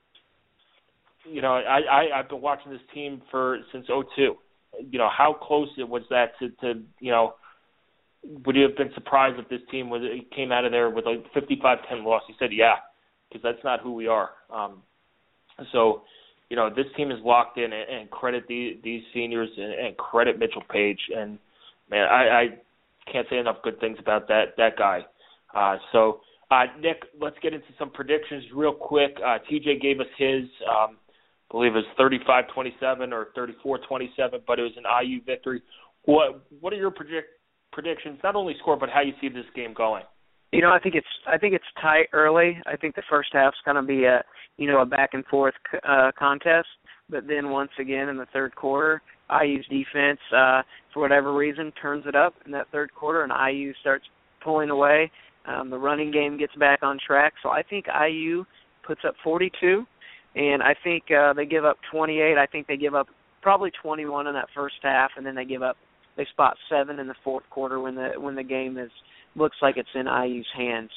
Speaker 3: I've been watching this team since 2002. How close was that to would you have been surprised if this team came out of there with a 55-10 loss? He said, yeah, because that's not who we are. So this team is locked in, and credit these seniors and credit Mitchell Page. And, man, I can't say enough good things about that guy. Nick, let's get into some predictions real quick. TJ gave us his, I believe it was 35-27 or 34-27, but it was an IU victory. What are your predictions, not only score, but how you see this game going?
Speaker 5: I think it's tight early. I think the first half's going to be a back and forth contest, but then once again in the third quarter, IU's defense for whatever reason turns it up in that third quarter, and IU starts pulling away. The running game gets back on track, so I think IU puts up 42, and I think they give up 28. I think they give up probably 21 in that first half, and then they spot 7 in the fourth quarter when the game looks like it's in IU's hands.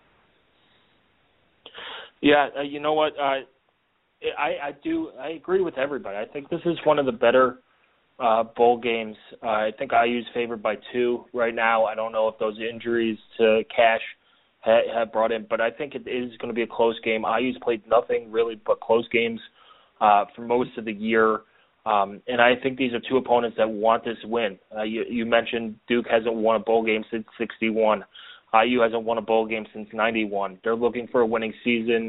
Speaker 3: Yeah, you know what? I agree with everybody. I think this is one of the better bowl games. I think IU's favored by 2 right now. I don't know if those injuries to Cash have brought in, but I think it is going to be a close game. IU's played nothing really but close games for most of the year. And I think these are two opponents that want this win. You mentioned Duke hasn't won a bowl game since 1961. IU hasn't won a bowl game since 1991. They're looking for a winning season.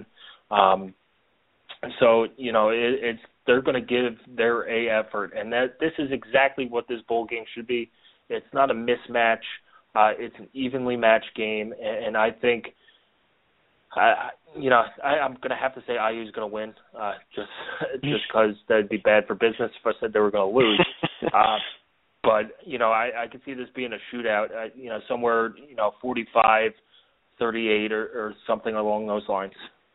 Speaker 3: They're going to give their A effort. And this is exactly what this bowl game should be. It's not a mismatch. It's an evenly matched game. And I think I'm going to have to say IU's going to win, just because that'd be bad for business if I said they were going to lose. But I could see this being a shootout, somewhere 45-38 or something along those lines.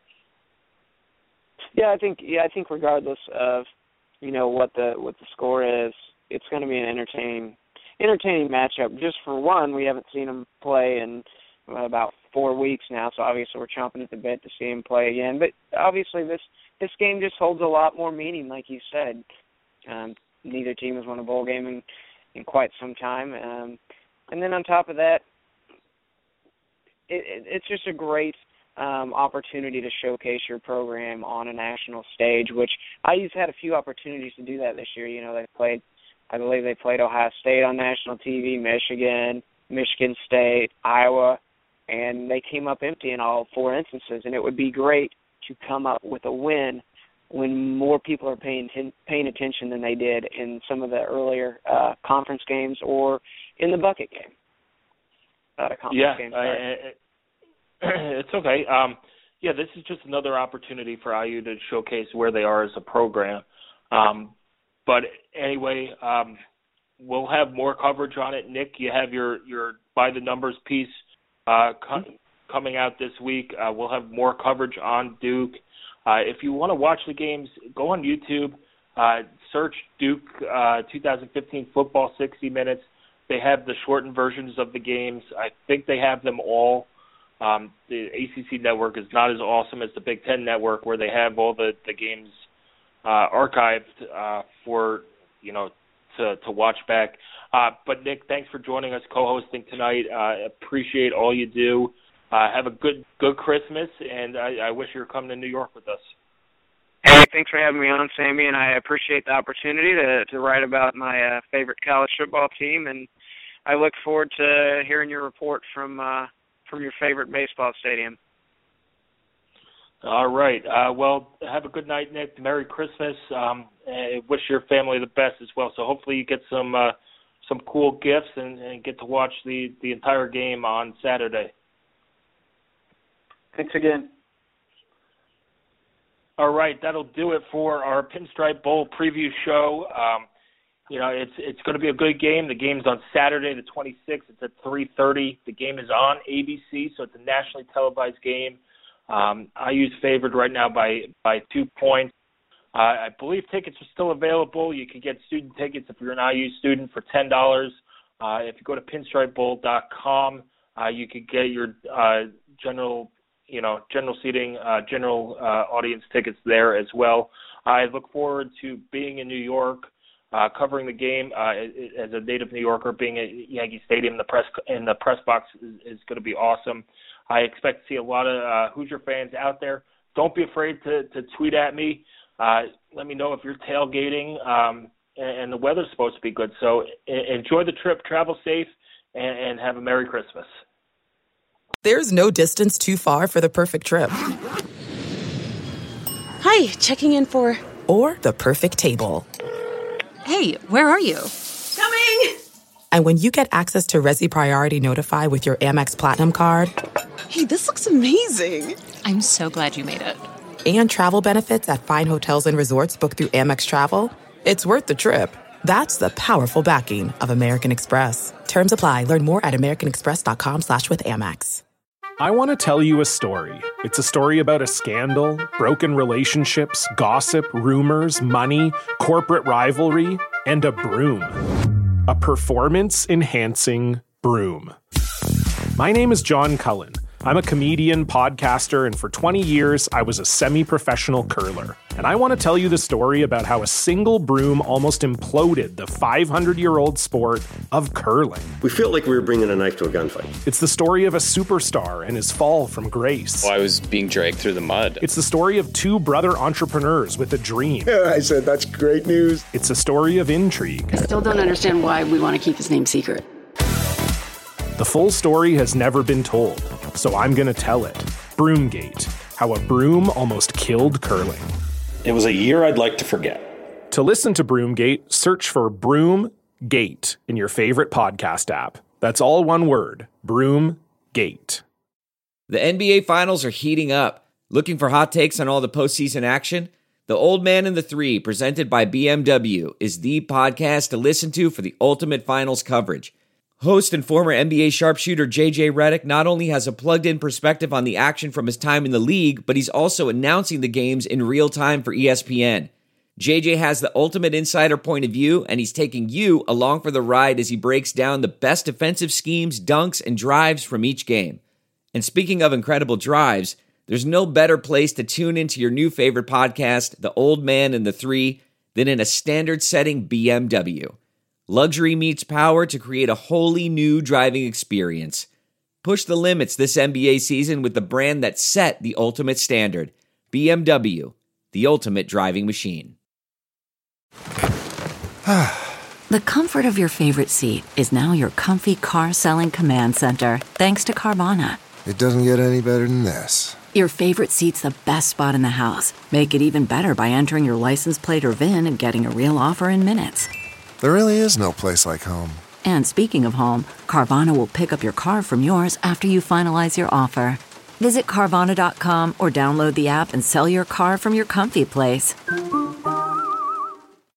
Speaker 5: I think regardless of what the score is, it's going to be an entertaining matchup. Just for one, we haven't seen them play in about 4 weeks now, so obviously we're chomping at the bit to see him play again. But obviously this game just holds a lot more meaning, like you said. Neither team has won a bowl game in quite some time. And then on top of that, it's just a great opportunity to showcase your program on a national stage, which IU's had a few opportunities to do that this year. I believe they played Ohio State on national TV, Michigan State, Iowa, and they came up empty in all 4 instances. And it would be great to come up with a win when more people are paying attention than they did in some of the earlier conference games or in the bucket game.
Speaker 3: It's okay. This is just another opportunity for IU to showcase where they are as a program. But anyway, we'll have more coverage on it. Nick, you have your by the numbers piece coming out this week. We'll have more coverage on Duke. If you want to watch the games, go on YouTube, search Duke 2015 football 60 minutes. They have the shortened versions of the games. I think they have them all. The ACC network is not as awesome as the Big Ten network, where they have all the games archived for to watch back. But Nick, thanks for joining us, co-hosting tonight. Appreciate all you do. have a good Christmas, and I wish you were coming to New York with us.
Speaker 5: Hey, thanks for having me on, Sammy, and I appreciate the opportunity to write about my favorite college football team, and I look forward to hearing your report from your favorite baseball stadium.
Speaker 3: All right. Well, have a good night, Nick. Merry Christmas. I wish your family the best as well. So hopefully you get some cool gifts and get to watch the entire game on Saturday.
Speaker 4: Thanks again.
Speaker 3: All right, that'll do it for our Pinstripe Bowl preview show. It's going to be a good game. The game's on Saturday, the 26th. It's at 3:30. The game is on ABC, so it's a nationally televised game. IU's favored right now by 2 points. I believe tickets are still available. You can get student tickets if you're an IU student for $10. If you go to pinstripebowl.com, you could get your general seating, general audience tickets there as well. I look forward to being in New York, covering the game as a native New Yorker. Being at Yankee Stadium in the press box is going to be awesome. I expect to see a lot of Hoosier fans out there. Don't be afraid to tweet at me. Let me know if you're tailgating, and the weather's supposed to be good. So enjoy the trip, travel safe, and have a Merry Christmas.
Speaker 6: There's no distance too far for the perfect trip.
Speaker 7: Hi, checking in for...
Speaker 6: Or the perfect table.
Speaker 7: Hey, where are you?
Speaker 6: Coming! And when you get access to Resi Priority Notify with your Amex Platinum card...
Speaker 7: Hey, this looks amazing. I'm so glad you made it.
Speaker 6: And travel benefits at fine hotels and resorts booked through Amex Travel, it's worth the trip. That's the powerful backing of American Express. Terms apply. Learn more at americanexpress.com/withAmex.
Speaker 8: I want to tell you a story. It's a story about a scandal, broken relationships, gossip, rumors, money, corporate rivalry, and a broom. A performance-enhancing broom. My name is John Cullen. I'm a comedian, podcaster, and for 20 years, I was a semi-professional curler. And I want to tell you the story about how a single broom almost imploded the 500-year-old sport of curling.
Speaker 9: We felt like we were bringing a knife to a gunfight.
Speaker 8: It's the story of a superstar and his fall from grace.
Speaker 10: I was being dragged through the mud.
Speaker 8: It's the story of two brother entrepreneurs with a dream.
Speaker 11: I said, that's great news.
Speaker 8: It's a story of intrigue.
Speaker 12: I still don't understand why we want to keep his name secret.
Speaker 8: The full story has never been told, so I'm going to tell it. Broomgate, how a broom almost killed curling.
Speaker 13: It was a year I'd like to forget.
Speaker 8: To listen to Broomgate, search for Broomgate in your favorite podcast app. That's all one word, Broomgate.
Speaker 14: The NBA Finals are heating up. Looking for hot takes on all the postseason action? The Old Man and the Three, presented by BMW, is the podcast to listen to for the ultimate finals coverage. Host and former NBA sharpshooter JJ Redick not only has a plugged-in perspective on the action from his time in the league, but he's also announcing the games in real time for ESPN. JJ has the ultimate insider point of view, and he's taking you along for the ride as he breaks down the best defensive schemes, dunks, and drives from each game. And speaking of incredible drives, there's no better place to tune into your new favorite podcast, The Old Man and the Three, than in a standard-setting BMW. Luxury meets power to create a wholly new driving experience. Push the limits this NBA season with the brand that set the ultimate standard. BMW, the ultimate driving machine.
Speaker 15: The comfort of your favorite seat is now your comfy car-selling command center, thanks to Carvana.
Speaker 16: It doesn't get any better than this.
Speaker 15: Your favorite seat's the best spot in the house. Make it even better by entering your license plate or VIN and getting a real offer in minutes.
Speaker 16: There really is no place like home.
Speaker 15: And speaking of home, Carvana will pick up your car from yours after you finalize your offer. Visit Carvana.com or download the app and sell your car from your comfy place.